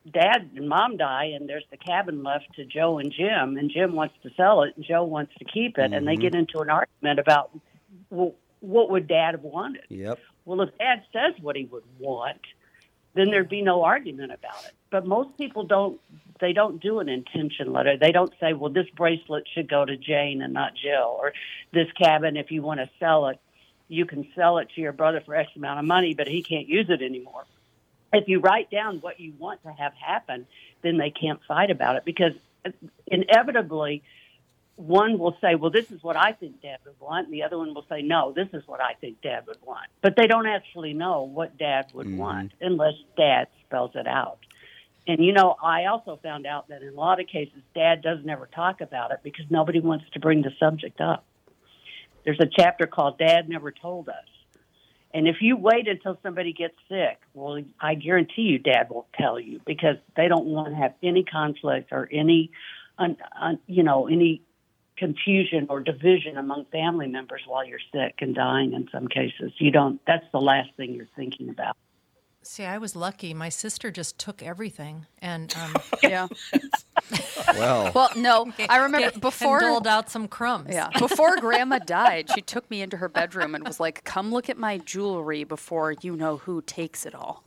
Dad and Mom die, and there's the cabin left to Joe and Jim, and Jim wants to sell it, and Joe wants to keep it, mm-hmm. and they get into an argument about, well, what would Dad have wanted? Yep. Well, if Dad says what he would want, then there'd be no argument about it. But most people don't, they don't do an intention letter. They don't say, well, this bracelet should go to Jane and not Jill, or this cabin, if you want to sell it, you can sell it to your brother for X amount of money, but he can't use it anymore. If you write down what you want to have happen, then they can't fight about it, because inevitably one will say, well, this is what I think Dad would want, and the other one will say, no, this is what I think Dad would want. But they don't actually know what Dad would mm-hmm. want unless Dad spells it out. And, you know, I also found out that in a lot of cases, Dad doesn't ever talk about it because nobody wants to bring the subject up. There's a chapter called Dad Never Told Us. And if you wait until somebody gets sick, well, I guarantee you Dad won't tell you, because they don't want to have any conflict or any, un, un, you know, any confusion or division among family members while you're sick and dying in some cases. You don't, that's the last thing you're thinking about. See, I was lucky. My sister just took everything, and um, yeah. Well, well, no, I remember and before doled out some crumbs. Yeah, before Grandma died, she took me into her bedroom and was like, "Come look at my jewelry before you know who takes it all."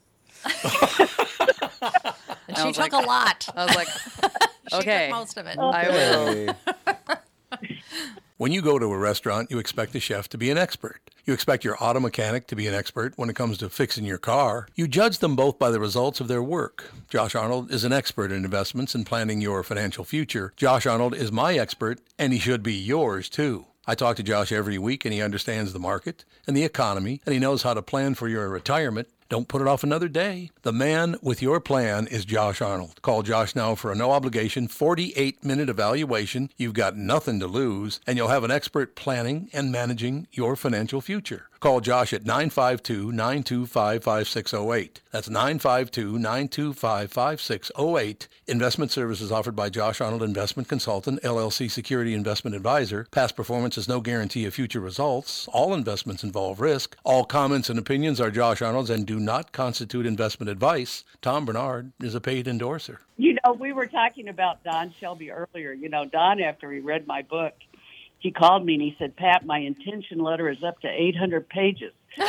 And she took like, a lot. I was like, "Okay, she took most of it." I will." When you go to a restaurant, you expect the chef to be an expert. You expect your auto mechanic to be an expert when it comes to fixing your car. You judge them both by the results of their work. Josh Arnold is an expert in investments and planning your financial future. Josh Arnold is my expert, and he should be yours too. I talk to Josh every week, and he understands the market and the economy, and he knows how to plan for your retirement. Don't put it off another day. The man with your plan is Josh Arnold. Call Josh now for a no-obligation forty-eight minute evaluation. You've got nothing to lose, and you'll have an expert planning and managing your financial future. Call Josh at nine five two, nine two five, five six zero eight. That's nine five two, nine two five, five six zero eight. Investment services offered by Josh Arnold Investment Consultant, L L C Security Investment Advisor. Past performance is no guarantee of future results. All investments involve risk. All comments and opinions are Josh Arnold's and do not constitute investment advice. Tom Bernard is a paid endorser. You know, we were talking about Don Shelby earlier. You know, Don, after he read my book, he called me and he said, Pat, my intention letter is up to eight hundred pages. Yeah,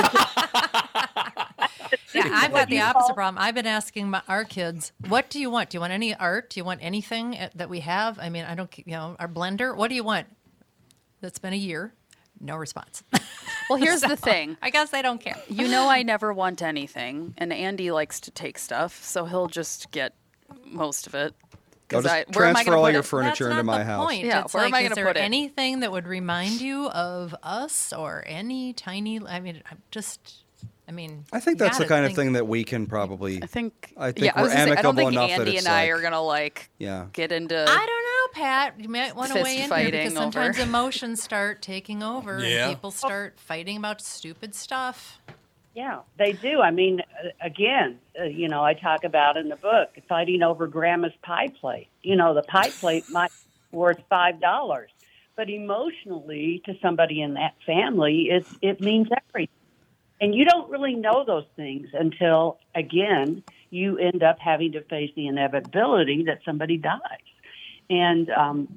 I've got the opposite problem. I've been asking my, our kids, what do you want? Do you want any art? Do you want anything that we have? I mean, I don't, you know, our blender, what do you want? That's been a year. No response. Well, here's so, the thing. I guess they don't care. You know, I never want anything, and Andy likes to take stuff, so he'll just get most of it. I'll just I, where transfer all your it? furniture That's into not my the house. Point. Yeah, it's where like, am I is going to there put it? anything that would remind you of us or any tiny? I mean, I'm just. I mean, I think that's the kind think, of thing that we can probably. I think. I think yeah, we're I was gonna amicable say, I don't think enough Andy that it's and I like, are gonna like. Yeah. Get into. I don't know, Pat. You might want to Fist weigh in here fighting because sometimes over. emotions start taking over Yeah. and people start fighting about stupid stuff. Yeah, they do. I mean, uh, again, uh, you know, I talk about in the book fighting over Grandma's pie plate. You know, the pie plate might be worth five dollars, but emotionally, to somebody in that family, it's, it means everything. And you don't really know those things until, again, you end up having to face the inevitability that somebody dies. And um,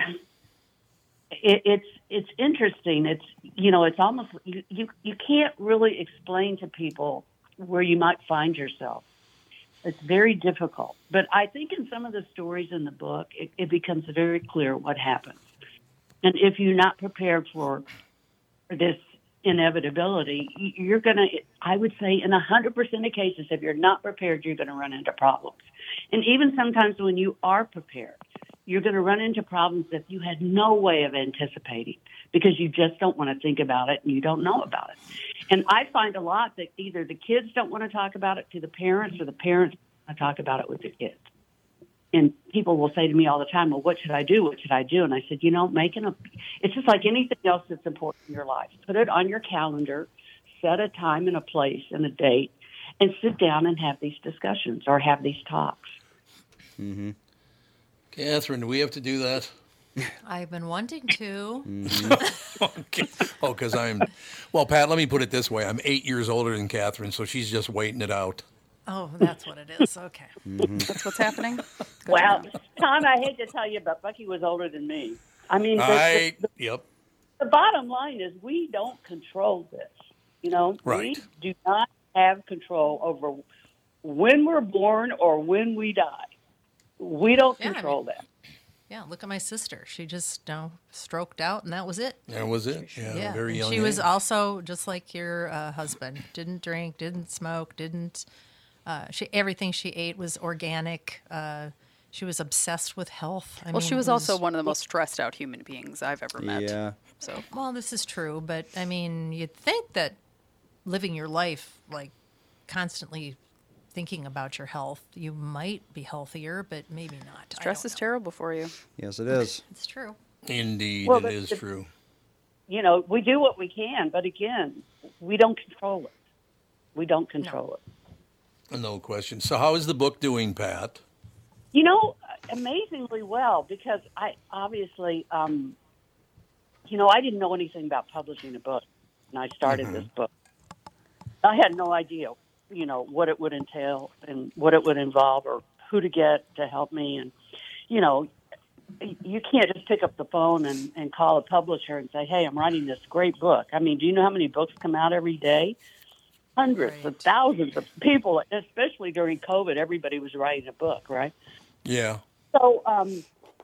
it, it's it's interesting. It's you know, it's almost you, you you can't really explain to people where you might find yourself. It's very difficult. But I think in some of the stories in the book, it, it becomes very clear what happens. And if you're not prepared for this inevitability, you're going to, I would say in one hundred percent of cases, if you're not prepared, you're going to run into problems. And even sometimes when you are prepared, you're going to run into problems that you had no way of anticipating because you just don't want to think about it and you don't know about it. And I find a lot that either the kids don't want to talk about it to the parents or the parents want to talk about it with the kids. And people will say to me all the time, well, what should I do? What should I do? And I said, you know, making a, it's just like anything else that's important in your life. Put it on your calendar, set a time and a place and a date, and sit down and have these discussions or have these talks. Mm-hmm. Catherine, do we have to do that? I've been wanting to. Mm-hmm. Okay. Oh, because I'm, well, Pat, let me put it this way. I'm eight years older than Catherine, so she's just waiting it out. Oh, that's what it is. Okay. Mm-hmm. That's what's happening? Good Well, to know. Tom, I hate to tell you, but Bucky was older than me. I mean, the, I, the, yep. the bottom line is we don't control this. You know, Right. we do not have control over when we're born or when we die. We don't Yeah, I control mean- that. Yeah, look at my sister. She just you know, stroked out, and that was it. That was it. Yeah, Yeah, very and young she was age. also just like your uh, husband. Didn't drink, didn't smoke, didn't. Uh, she everything she ate was organic. Uh, she was obsessed with health. I Well, mean, she was it also one of the most stressed out human beings I've ever met. Yeah. So, Well, this is true, but I mean, you'd think that living your life like constantly thinking about your health, you might be healthier, but maybe not. I stress don't is know. terrible for you. Yes, it is. It's true. Indeed, Well, it the- is the- true. You know, we do what we can, but again, we don't control it. We don't control it. No question. So how is the book doing, Pat? You know, amazingly well, because I obviously, um, you know, I didn't know anything about publishing a book when I started this book. I had no idea, you know, what it would entail and what it would involve or who to get to help me. And, you know, you can't just pick up the phone and, and call a publisher and say, hey, I'm writing this great book. I mean, do you know how many books come out every day? Hundreds of thousands of people, especially during COVID, everybody was writing a book, right? Yeah. So, um,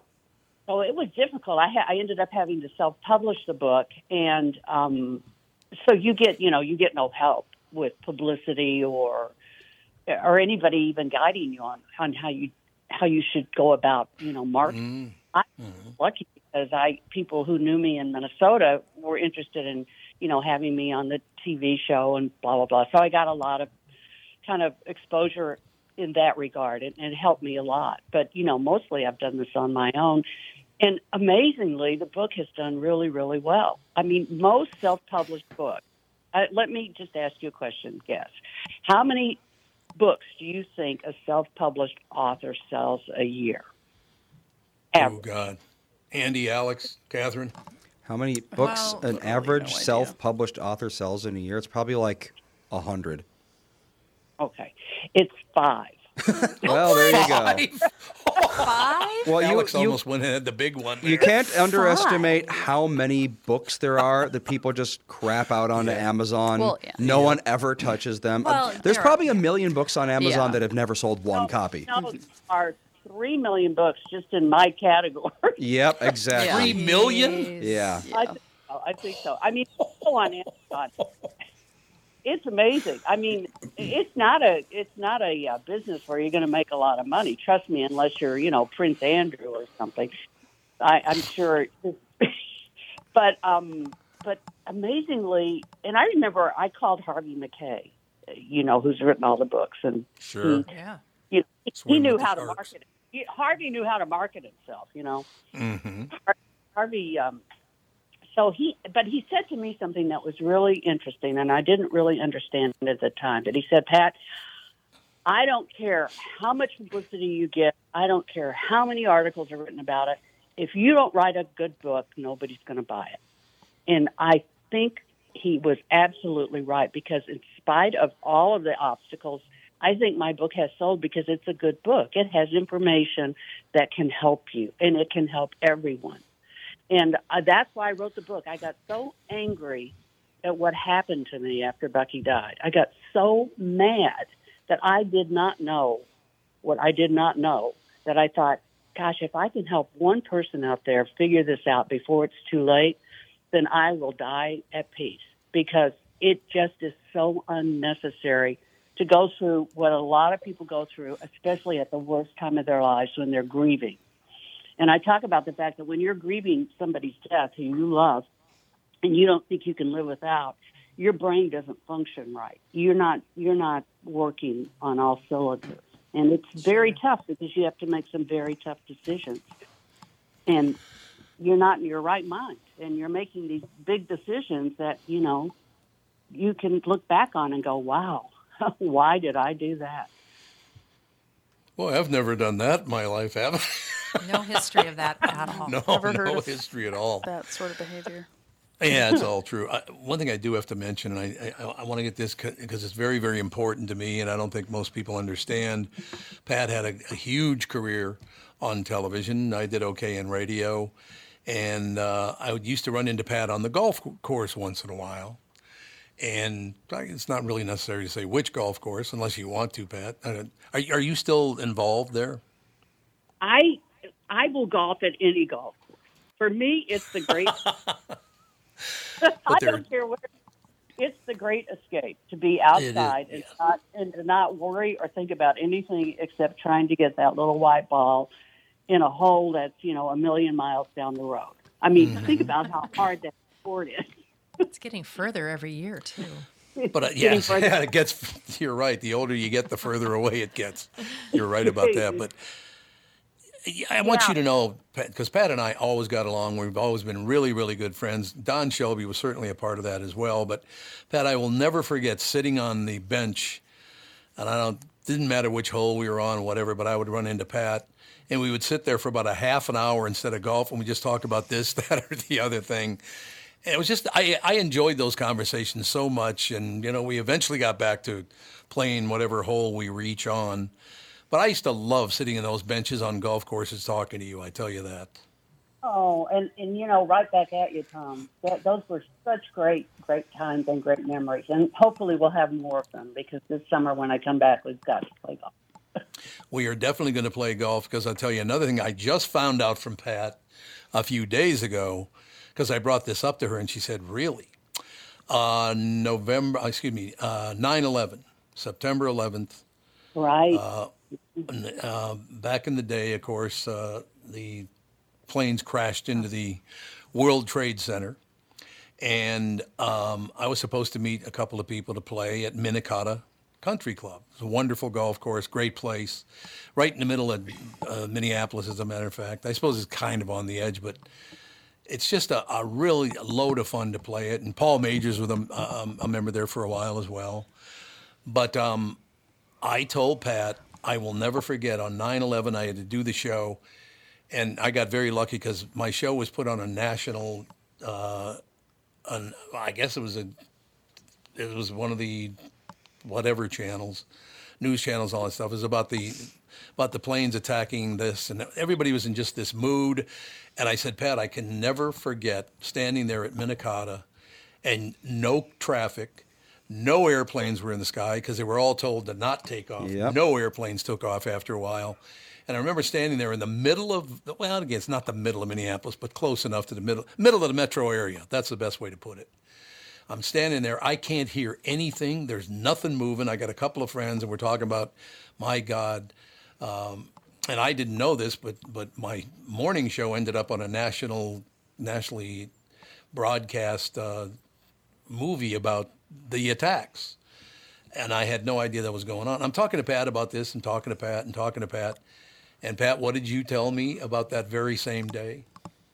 so it was difficult. I, ha- I ended up having to self-publish the book, and um, so you get, you know, you get no help with publicity or or anybody even guiding you on, on how you how you should go about, you know, marketing. I'm lucky because I people who knew me in Minnesota were interested in, you know, having me on the T V show and blah blah blah. So I got a lot of kind of exposure in that regard, and it helped me a lot. But, you know, mostly I've done this on my own. And amazingly, the book has done really, really well. I mean, most self-published books, uh, let me just ask you a question, guess. How many books do you think a self-published author sells a year? Oh, God. Andy, Alex, Catherine? How many books Well, an average self-published author sells in a year? It's probably like a hundred. Okay. It's five. Well, there you go. Five? Well, you, Alex you, almost went in at the big one. you can't underestimate how many books there are that people just crap out onto Amazon. Well, yeah. No one ever touches them. Well, Uh, There's there are- probably a million books on Amazon Yeah. that have never sold one copy. No, there are three million books just in my category. Yep, exactly. Three million? Jeez. Yeah. I think so. I think so. I mean, go on Amazon. It's amazing. I mean, it's not a it's not a uh, business where you're going to make a lot of money. Trust me, unless you're, you know, Prince Andrew or something. I, I'm sure. But um, but amazingly, and I remember I called Harvey McKay, you know, who's written all the books, and Sure. Yeah. you know, he, he Swim knew with the how to sharks. market it. He, Harvey knew how to market himself, you know. Mm-hmm. Harvey, um, so he, but he said to me something that was really interesting, and I didn't really understand it at the time. But he said, Pat, I don't care how much publicity you get. I don't care how many articles are written about it. If you don't write a good book, nobody's going to buy it. And I think he was absolutely right, because in spite of all of the obstacles, I think my book has sold because it's a good book. It has information that can help you, and it can help everyone. And uh, that's why I wrote the book. I got so angry at what happened to me after Bucky died. I got so mad that I did not know what I did not know, that I thought, gosh, if I can help one person out there figure this out before it's too late, then I will die at peace, because it just is so unnecessary to go through what a lot of people go through, especially at the worst time of their lives when they're grieving. And I talk about the fact that when you're grieving somebody's death who you love and you don't think you can live without, your brain doesn't function right. You're not you're not working on all cylinders. And it's very tough, because you have to make some very tough decisions. And you're not in your right mind. And you're making these big decisions that, you know, you can look back on and go, wow, why did I do that? Well, I've never done that in my life, have I? No history of that at all. No, Never heard no of history at all. That sort of behavior. Yeah, it's all true. I, one thing I do have to mention, and I, I, I want to get this because it's very, very important to me, and I don't think most people understand. Pat had a, a huge career on television. I did okay in radio, and uh, I would used to run into Pat on the golf course once in a while. And it's not really necessary to say which golf course, unless you want to, Pat. Are, are you still involved there? I I will golf at any golf course. For me, it's the great. I don't care where. It's the great escape to be outside and yeah. not and to not worry or think about anything except trying to get that little white ball in a hole that's, you know, a million miles down the road. I mean, mm-hmm. think about how hard that sport is. It's getting further every year too. But uh, yeah, yeah, it gets. You're right. The older you get, the further away it gets. You're right about that. But I want yeah. you to know, because Pat and I always got along. We've always been really, really good friends. Don Shelby was certainly a part of that as well. But Pat, I will never forget sitting on the bench, and I don't. Didn't matter which hole we were on, whatever. But I would run into Pat, and we would sit there for about a half an hour instead of golf, and we just talk about this, that, or the other thing. And it was just, I, I enjoyed those conversations so much. And, you know, we eventually got back to playing whatever hole we were each on. But I used to love sitting in those benches on golf courses talking to you, I tell you that. Oh, and, and you know, right back at you, Tom. That, those were such great, great times and great memories. And hopefully we'll have more of them because this summer when I come back, we've got to play golf. We are definitely going to play golf because I'll tell you another thing I just found out from Pat a few days ago. Because I brought this up to her, and she said, really? Uh, November, excuse me, uh, nine eleven, September eleventh. Right. Uh, uh, back in the day, of course, uh, the planes crashed into the World Trade Center. And um, I was supposed to meet a couple of people to play at Minnetonka Country Club. It's a wonderful golf course, great place, right in the middle of uh, Minneapolis, as a matter of fact. I suppose it's kind of on the edge, but it's just a, a really load of fun to play it. And Paul Majors was a, um, a member there for a while as well. But um, I told Pat, I will never forget, on nine eleven, I had to do the show. And I got very lucky because my show was put on a national, uh, an, I guess it was a, it was one of the whatever channels, news channels, all that stuff. It was about the, about the planes attacking this. And everybody was in just this mood. And I said, Pat, I can never forget standing there at Minnetonka and no traffic, no airplanes were in the sky because they were all told to not take off. Yep. No airplanes took off after a while. And I remember standing there in the middle of, well, again, it's not the middle of Minneapolis, but close enough to the middle, middle of the metro area. That's the best way to put it. I'm standing there. I can't hear anything. There's nothing moving. I got a couple of friends, and we're talking about, my God, um, and I didn't know this, but but my morning show ended up on a national, nationally broadcast uh, movie about the attacks. And I had no idea that was going on. I'm talking to Pat about this and talking to Pat and talking to Pat. And Pat, what did you tell me about that very same day?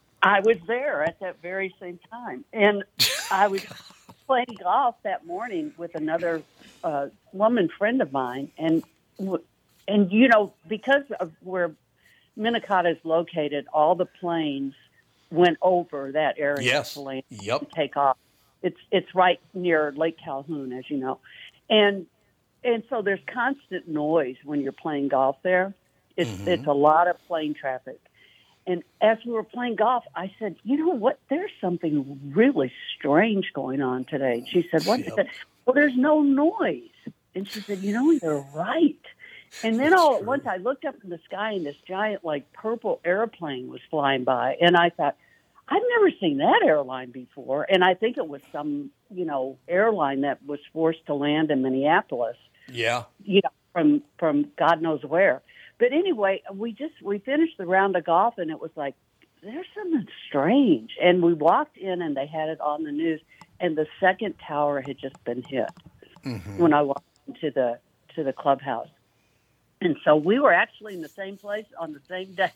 I was there at that very same time. And I was playing golf that morning with another uh, woman friend of mine. And And, you know, because of where Minnetonka is located, all the planes went over that area yes. to land yep. to take off. It's it's right near Lake Calhoun, as you know. And and so there's constant noise when you're playing golf there. It's, mm-hmm. it's a lot of plane traffic. And as we were playing golf, I said, you know what, there's something really strange going on today. And she said, what? Yep. I said, well, there's no noise. And she said, you know, you're right. And then all at once I looked up in the sky and this giant, like, purple airplane was flying by. And I thought, I've never seen that airline before. And I think it was some, you know, airline that was forced to land in Minneapolis. Yeah. You know, from, from God knows where. But anyway, we just, we finished the round of golf and it was like, there's something strange. And we walked in and they had it on the news. And the second tower had just been hit mm-hmm. when I walked into the, to the clubhouse. And so we were actually in the same place on the same day,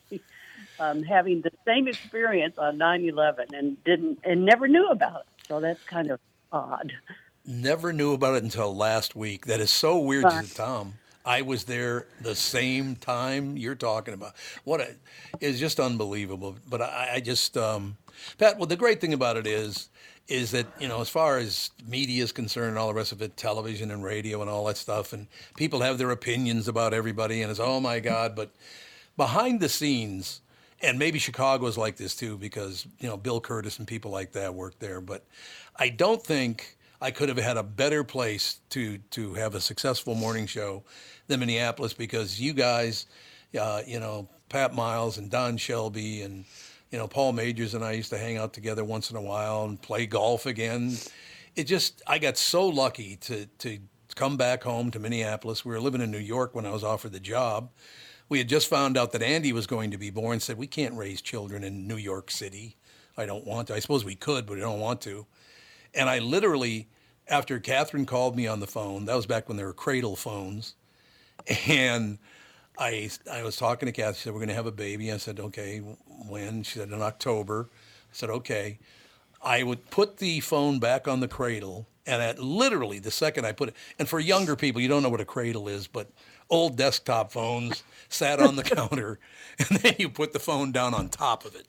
um, having the same experience on nine eleven and didn't and never knew about it. So that's kind of odd. Never knew about it until last week. That is so weird, uh, Tom. I was there the same time you're talking about. What a, it's just unbelievable. But I, I just, um, Pat, well, the great thing about it is, is that, you know, as far as media is concerned and all the rest of it, television and radio and all that stuff, and people have their opinions about everybody, and it's, oh my God, but behind the scenes, and maybe Chicago is like this too, because, you know, Bill Curtis and people like that work there, but I don't think I could have had a better place to to have a successful morning show than Minneapolis, because you guys, uh, you know, Pat Miles and Don Shelby and, you know, Paul Majors and I used to hang out together once in a while and play golf again. It just, I got so lucky to to come back home to Minneapolis. We were living in New York when I was offered the job. We had just found out that Andy was going to be born, said, we can't raise children in New York City. I don't want to. I suppose we could, but I don't want to. And I literally, after Catherine called me on the phone, that was back when there were cradle phones, and I I was talking to Catherine. She said, we're going to have a baby. I said, okay, when? She said, in October. I said, okay. I would put the phone back on the cradle, and at literally the second I put it, and for younger people, you don't know what a cradle is, but old desktop phones sat on the counter, and then you put the phone down on top of it.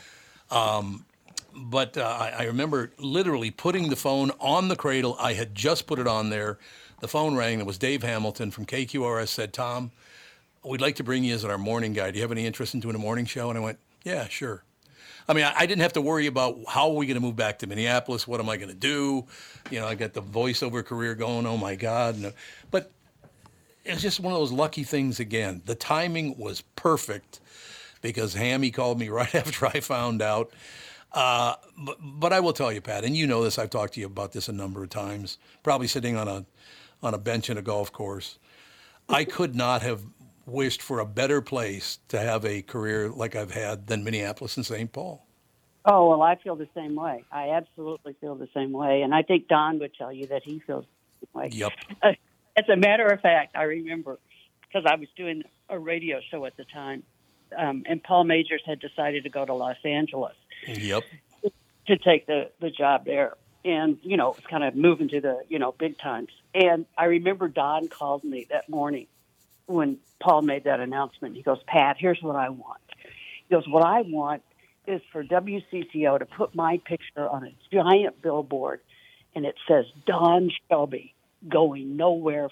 Um, but uh, I, I remember literally putting the phone on the cradle. I had just put it on there. The phone rang. It was Dave Hamilton from K Q R S, said, Tom, we'd like to bring you as our morning guy. Do you have any interest in doing a morning show? And I went, yeah, sure. I mean, I, I didn't have to worry about how are we going to move back to Minneapolis? What am I going to do? You know, I got the voiceover career going. Oh, my God. No. But it was just one of those lucky things again. The timing was perfect because Hammy called me right after I found out. Uh, but, but I will tell you, Pat, and you know this, I've talked to you about this a number of times, probably sitting on a on a bench in a golf course. I could not have wished for a better place to have a career like I've had than Minneapolis and Saint Paul. Oh, well, I feel the same way. I absolutely feel the same way. And I think Don would tell you that he feels the same way. Yep. Uh, as a matter of fact, I remember, because I was doing a radio show at the time, um, and Paul Majors had decided to go to Los Angeles. Yep. To take the, the job there. And, you know, it was kind of moving to the, you know, big times. And I remember Don called me that morning when Paul made that announcement. He goes, Pat, here's what I want. He goes, what I want is for W C C O to put my picture on a giant billboard, and it says, Don Shelby, going nowhere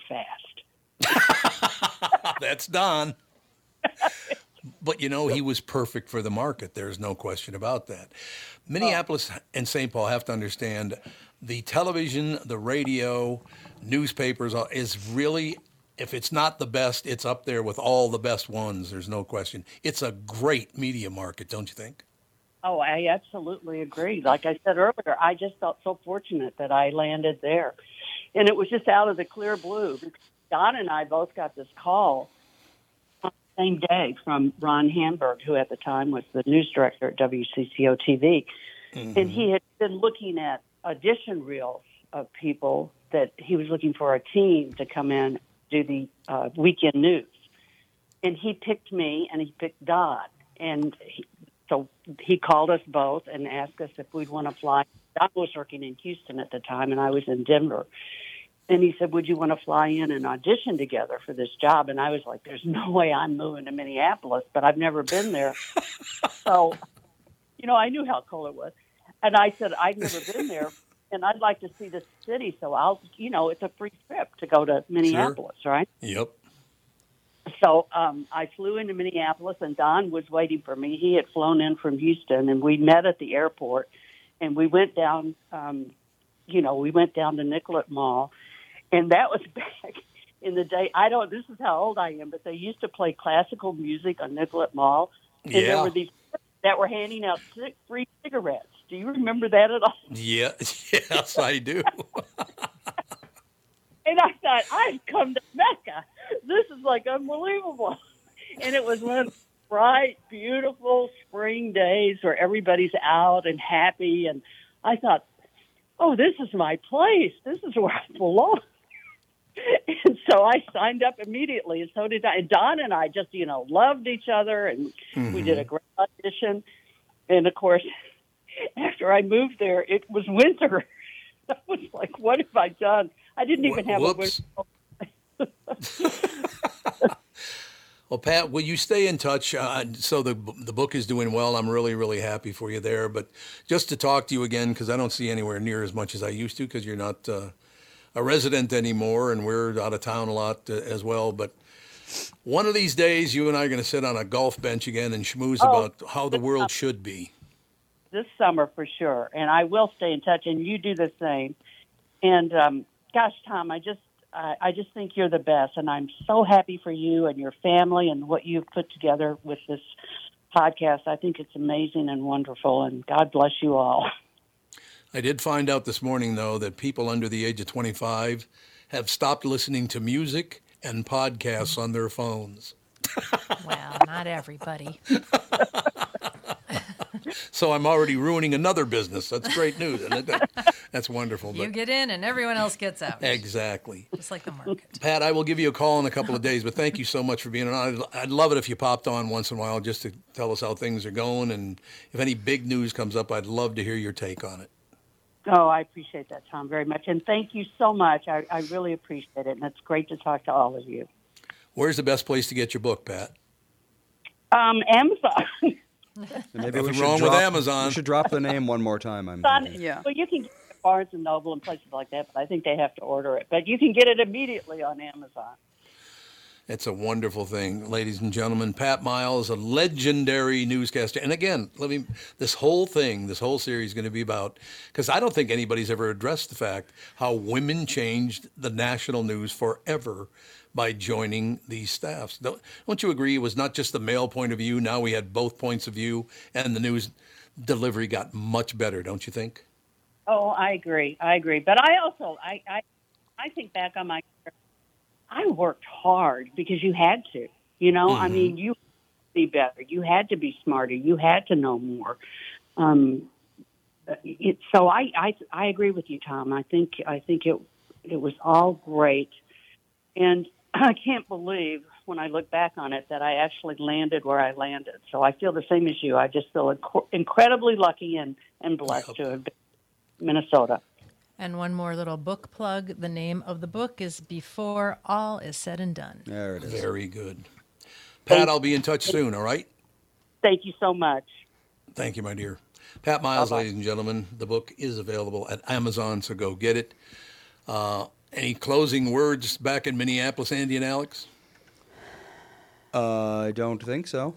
fast. That's Don. But, you know, he was perfect for the market. There's no question about that. Minneapolis and Saint Paul have to understand the television, the radio, newspapers is really, if it's not the best, it's up there with all the best ones. There's no question. It's a great media market, don't you think? Oh, I absolutely agree. Like I said earlier, I just felt so fortunate that I landed there. And it was just out of the clear blue. Don and I both got this call on the same day from Ron Hamburg, who at the time was the news director at W C C O T V. Mm-hmm. And he had been looking at audition reels of people that he was looking for a team to come in, do the uh, weekend news. And he picked me and he picked Don. And he, so he called us both and asked us if we'd want to fly. Don was working in Houston at the time, and I was in Denver. And he said, would you want to fly in and audition together for this job? And I was like, there's no way I'm moving to Minneapolis, but I've never been there. So, you know, I knew how cool it was. And I said, I've never been there, and I'd like to see the city. So I'll, you know, it's a free trip to go to Minneapolis, sure. Right? Yep. So um, I flew into Minneapolis, and Don was waiting for me. He had flown in from Houston, and we met at the airport, and we went down, um, you know, we went down to Nicollet Mall, and that was back in the day. I don't, this is how old I am, but they used to play classical music on Nicollet Mall, and yeah. there were these that were handing out free cigarettes. Do you remember that at all? Yeah, yes, I do. And I thought, I've come to Mecca. This is like unbelievable. And it was one of the bright, beautiful spring days where everybody's out and happy. And I thought, oh, this is my place. This is where I belong. And so I signed up immediately, and so did I. And Don and I just, you know, loved each other, and mm-hmm. we did a great audition. And, of course, after I moved there, it was winter. I was like, what have I done? I didn't even have Whoops. a winter. Well, Pat, will you stay in touch? Uh, so the the book is doing well. I'm really, really happy for you there. But just to talk to you again, because I don't see anywhere near as much as I used to, because you're not uh, a resident anymore, and we're out of town a lot uh, as well. But one of these days, you and I are going to sit on a golf bench again and schmooze Oh, about how the world uh, should be. This summer for sure, and I will stay in touch, and you do the same. And um, gosh, Tom, I just I, I just think you're the best, and I'm so happy for you and your family and what you've put together with this podcast. I think it's amazing and wonderful, and God bless you all. I did find out this morning, though, that people under the age of twenty-five have stopped listening to music and podcasts on their phones. Well, not everybody. So I'm already ruining another business. That's great news, isn't it? That's wonderful. You get in and everyone else gets out. Exactly. Just like the market. Pat, I will give you a call in a couple of days, but thank you so much for being on. I'd, I'd love it if you popped on once in a while just to tell us how things are going. And if any big news comes up, I'd love to hear your take on it. Oh, I appreciate that, Tom, very much. And thank you so much. I, I really appreciate it, and it's great to talk to all of you. Where's the best place to get your book, Pat? Um, Amazon. Maybe Nothing we should wrong drop, with Amazon. We should drop the name one more time. I'm Amazon, thinking. Yeah. Well, you can get it at Barnes and Noble and places like that, but I think they have to order it. But you can get it immediately on Amazon. It's a wonderful thing, ladies and gentlemen. Pat Miles, a legendary newscaster. And again, let me, this whole thing, this whole series is going to be about, because I don't think anybody's ever addressed the fact how women changed the national news forever by joining these staffs. Don't, don't you agree? It was not just the male point of view. Now we had both points of view, and the news delivery got much better, don't you think? Oh, I agree. I agree. But I also, I, I, I think back on my career, I worked hard because you had to. You know, Mm-hmm. I mean, you had to be better. You had to be smarter. You had to know more. Um, it, so I, I, I agree with you, Tom. I think, I think it, it was all great, and I can't believe when I look back on it that I actually landed where I landed. So I feel the same as you. I just feel inc- incredibly lucky and, and blessed Yep. to have been in Minnesota. And one more little book plug. The name of the book is Before All Is Said and Done. There it is. Very good. Pat, I'll be in touch soon, all right? Thank you so much. Thank you, my dear. Pat Miles, Bye-bye. ladies and gentlemen. The book is available at Amazon, so go get it. Uh, any closing words back in Minneapolis, Andy and Alex? Uh, I don't think so.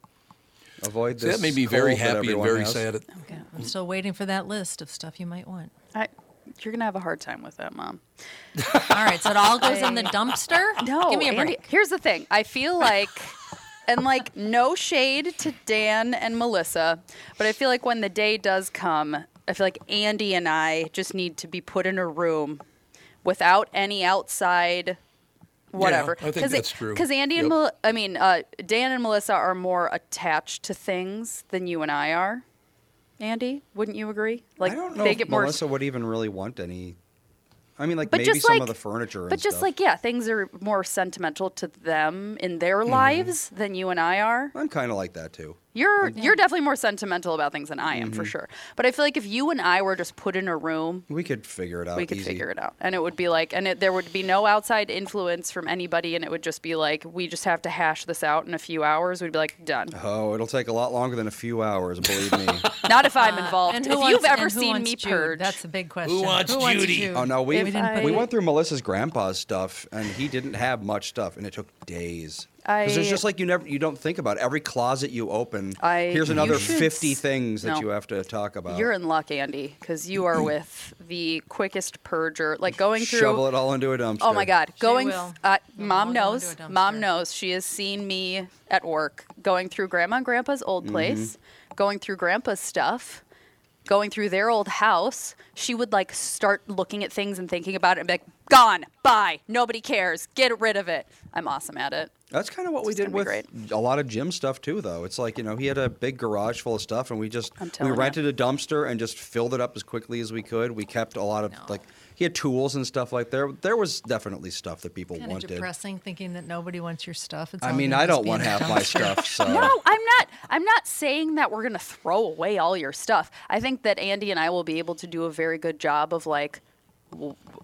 Avoid See, this. that made me very cold that happy and everyone very has. sad. Okay. I'm still waiting for that list of stuff you might want. I, you're gonna have a hard time with that, Mom. All right, so it all goes in the dumpster? No, Give me a break. Andy, here's the thing. I feel like, and like, no shade to Dan and Melissa, but I feel like when the day does come, I feel like Andy and I just need to be put in a room without any outside whatever. Yeah, I think that's true. Because Andy and Yep. Mel- I mean, uh, Dan and Melissa are more attached to things than you and I are. Andy, wouldn't you agree? Like, I don't know they if get more. Melissa would even really want any. I mean, like But maybe just some like- of the furniture and But just stuff. like, yeah, things are more sentimental to them in their lives than you and I are. I'm kind of like that too. You're you're definitely more sentimental about things than I am, Mm-hmm. for sure. But I feel like if you and I were just put in a room, We could figure it out. we could easy. figure it out. And it would be like, and it, there would be no outside influence from anybody, and it would just be like, we just have to hash this out in a few hours. We'd be like, done. Oh, it'll take a lot longer than a few hours, believe me. Not if I'm involved. Uh, And if who you've wants- ever and who seen wants me Jude? purge, That's a big question. wants Judy? Jude? Oh no, we If I- we went through Melissa's grandpa's stuff, and he didn't have much stuff, and it took days. Because it's I- just like you never, you don't think about it. Every closet you open, I- here's you another should fifty s- things that no. you have to talk about. you're in luck, Andy, because you are with the quickest purger. Like going through. Shovel it all into a dumpster. Oh my God! Going, will. uh, We'll mom all go knows. into a Mom dumpster. knows. She has seen me at work going through Grandma and Grandpa's old place, going through Grandpa's stuff, going through their old house. She would like start looking at things and thinking about it and be like, "Gone, bye, nobody cares, get rid of it." I'm awesome at it. That's kind of what we It's did gonna with be great. a lot of Jim's stuff too, though. It's like, you know, he had a big garage full of stuff, and we just I'm we telling ya. rented a dumpster and just filled it up as quickly as we could. We kept a lot of like he had tools and stuff like there. There was definitely stuff that people Kind of wanted. depressing thinking that nobody wants your stuff. It's I all mean, gonna I just don't be want in a half my dumpster. stuff, so No, I'm not. I'm not saying that we're gonna throw away all your stuff. I think that Andy and I will be able to do a very good job of like w-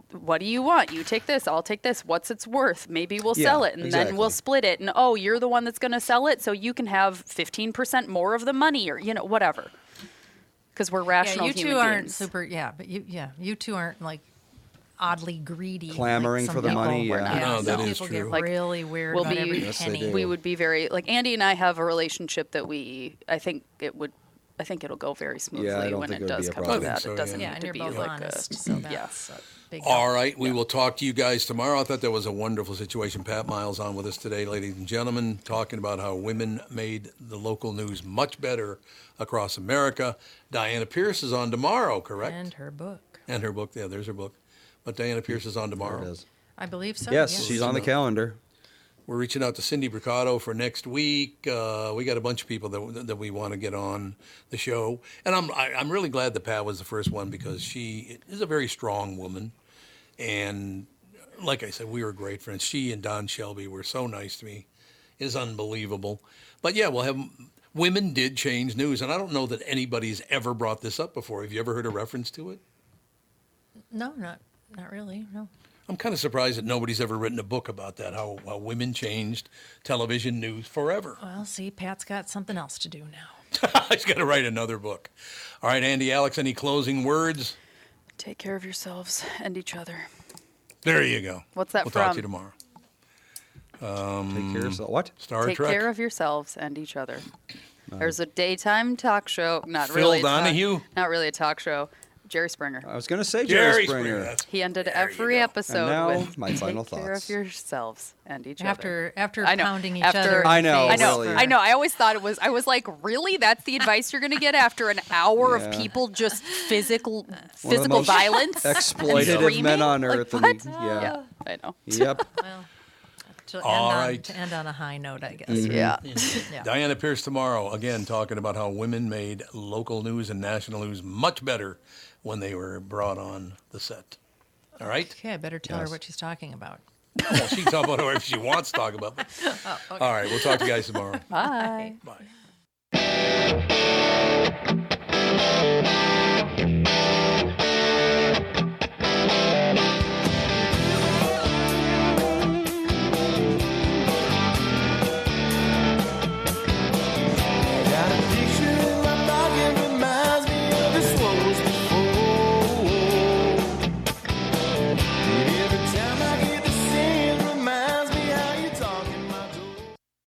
what do you want? You take this, I'll take this. What's it's worth? Maybe we'll Yeah, sell it, and exactly. then we'll split it. And oh, you're the one that's going to sell it, so you can have fifteen percent more of the money, or you know, whatever. Because we're rational Yeah, you two human aren't beings. super. Yeah, but you yeah you two aren't like oddly greedy, Clamoring like for some the people. money, We're yeah. not. No, that some is people true. get Like, really weird we'll about be- every Yes, they penny. do. We would be very like Andy and I have a relationship that we. I think it would. I think it'll go very smoothly Yeah, I don't when think it it would does be a come problem. to I that. think It so, doesn't yeah. Yeah, need and to you're be both like honest, a, so yeah. that's a big All help. right, we will talk to you guys tomorrow. I thought that was a wonderful situation. Pat Miles on with us today, ladies and gentlemen, talking about how women made the local news much better across America. Diana Pierce is on tomorrow, correct? And her book. And her book, yeah, there's her book. But Diana Pierce is on There tomorrow. it is. I believe so. Yes, she's on the calendar. We're reaching out to Cindy Bricado for next week. Uh, we got a bunch of people that that we want to get on the show, and I'm I, I'm really glad that Pat was the first one because she is a very strong woman, and like I said, we were great friends. She and Don Shelby were so nice to me, is unbelievable. But yeah, we'll have women did change news, and I don't know that anybody's ever brought this up before. Have you ever heard a reference to it? No, not not really. No. I'm kind of surprised that nobody's ever written a book about that, how, how women changed television news forever. Well, see, Pat's got something else to do now. He's got to write another book. All right, Andy, Alex, any closing words? Take care of yourselves and each other. There you go. What's that we'll from? talk to you tomorrow. Um, Take care of yourself. What? Star Take Trek. care of yourselves and each other. There's a daytime talk show, not Phil really. a talk- Donahue? not really a talk show. Jerry Springer. I was going to say Jerry, Jerry Springer. Springer. That's- He ended There every you go. episode And now, with my final take care thoughts. of yourselves and each After other. after I know. pounding each After- other. in I the know, I face know, really. for- I know. I always thought it was. I was like, really? That's the advice you're going to get after an hour Yeah. of people just physical, One of the physical most violence, and exploitative screaming? men on Like, earth. and what? he- yeah. Yeah, I know. Yep. Well, to end, All on, right. to end on a high note, I guess. Yeah. Yeah. Diana Pierce tomorrow, again, talking about how women made local news and national news much better when they were brought on the set. All right? Okay, I better tell Yes. her what she's talking about. Well, she can talk about whatever she wants to talk about. Oh, okay. All right, we'll talk to you guys tomorrow. Bye. Bye.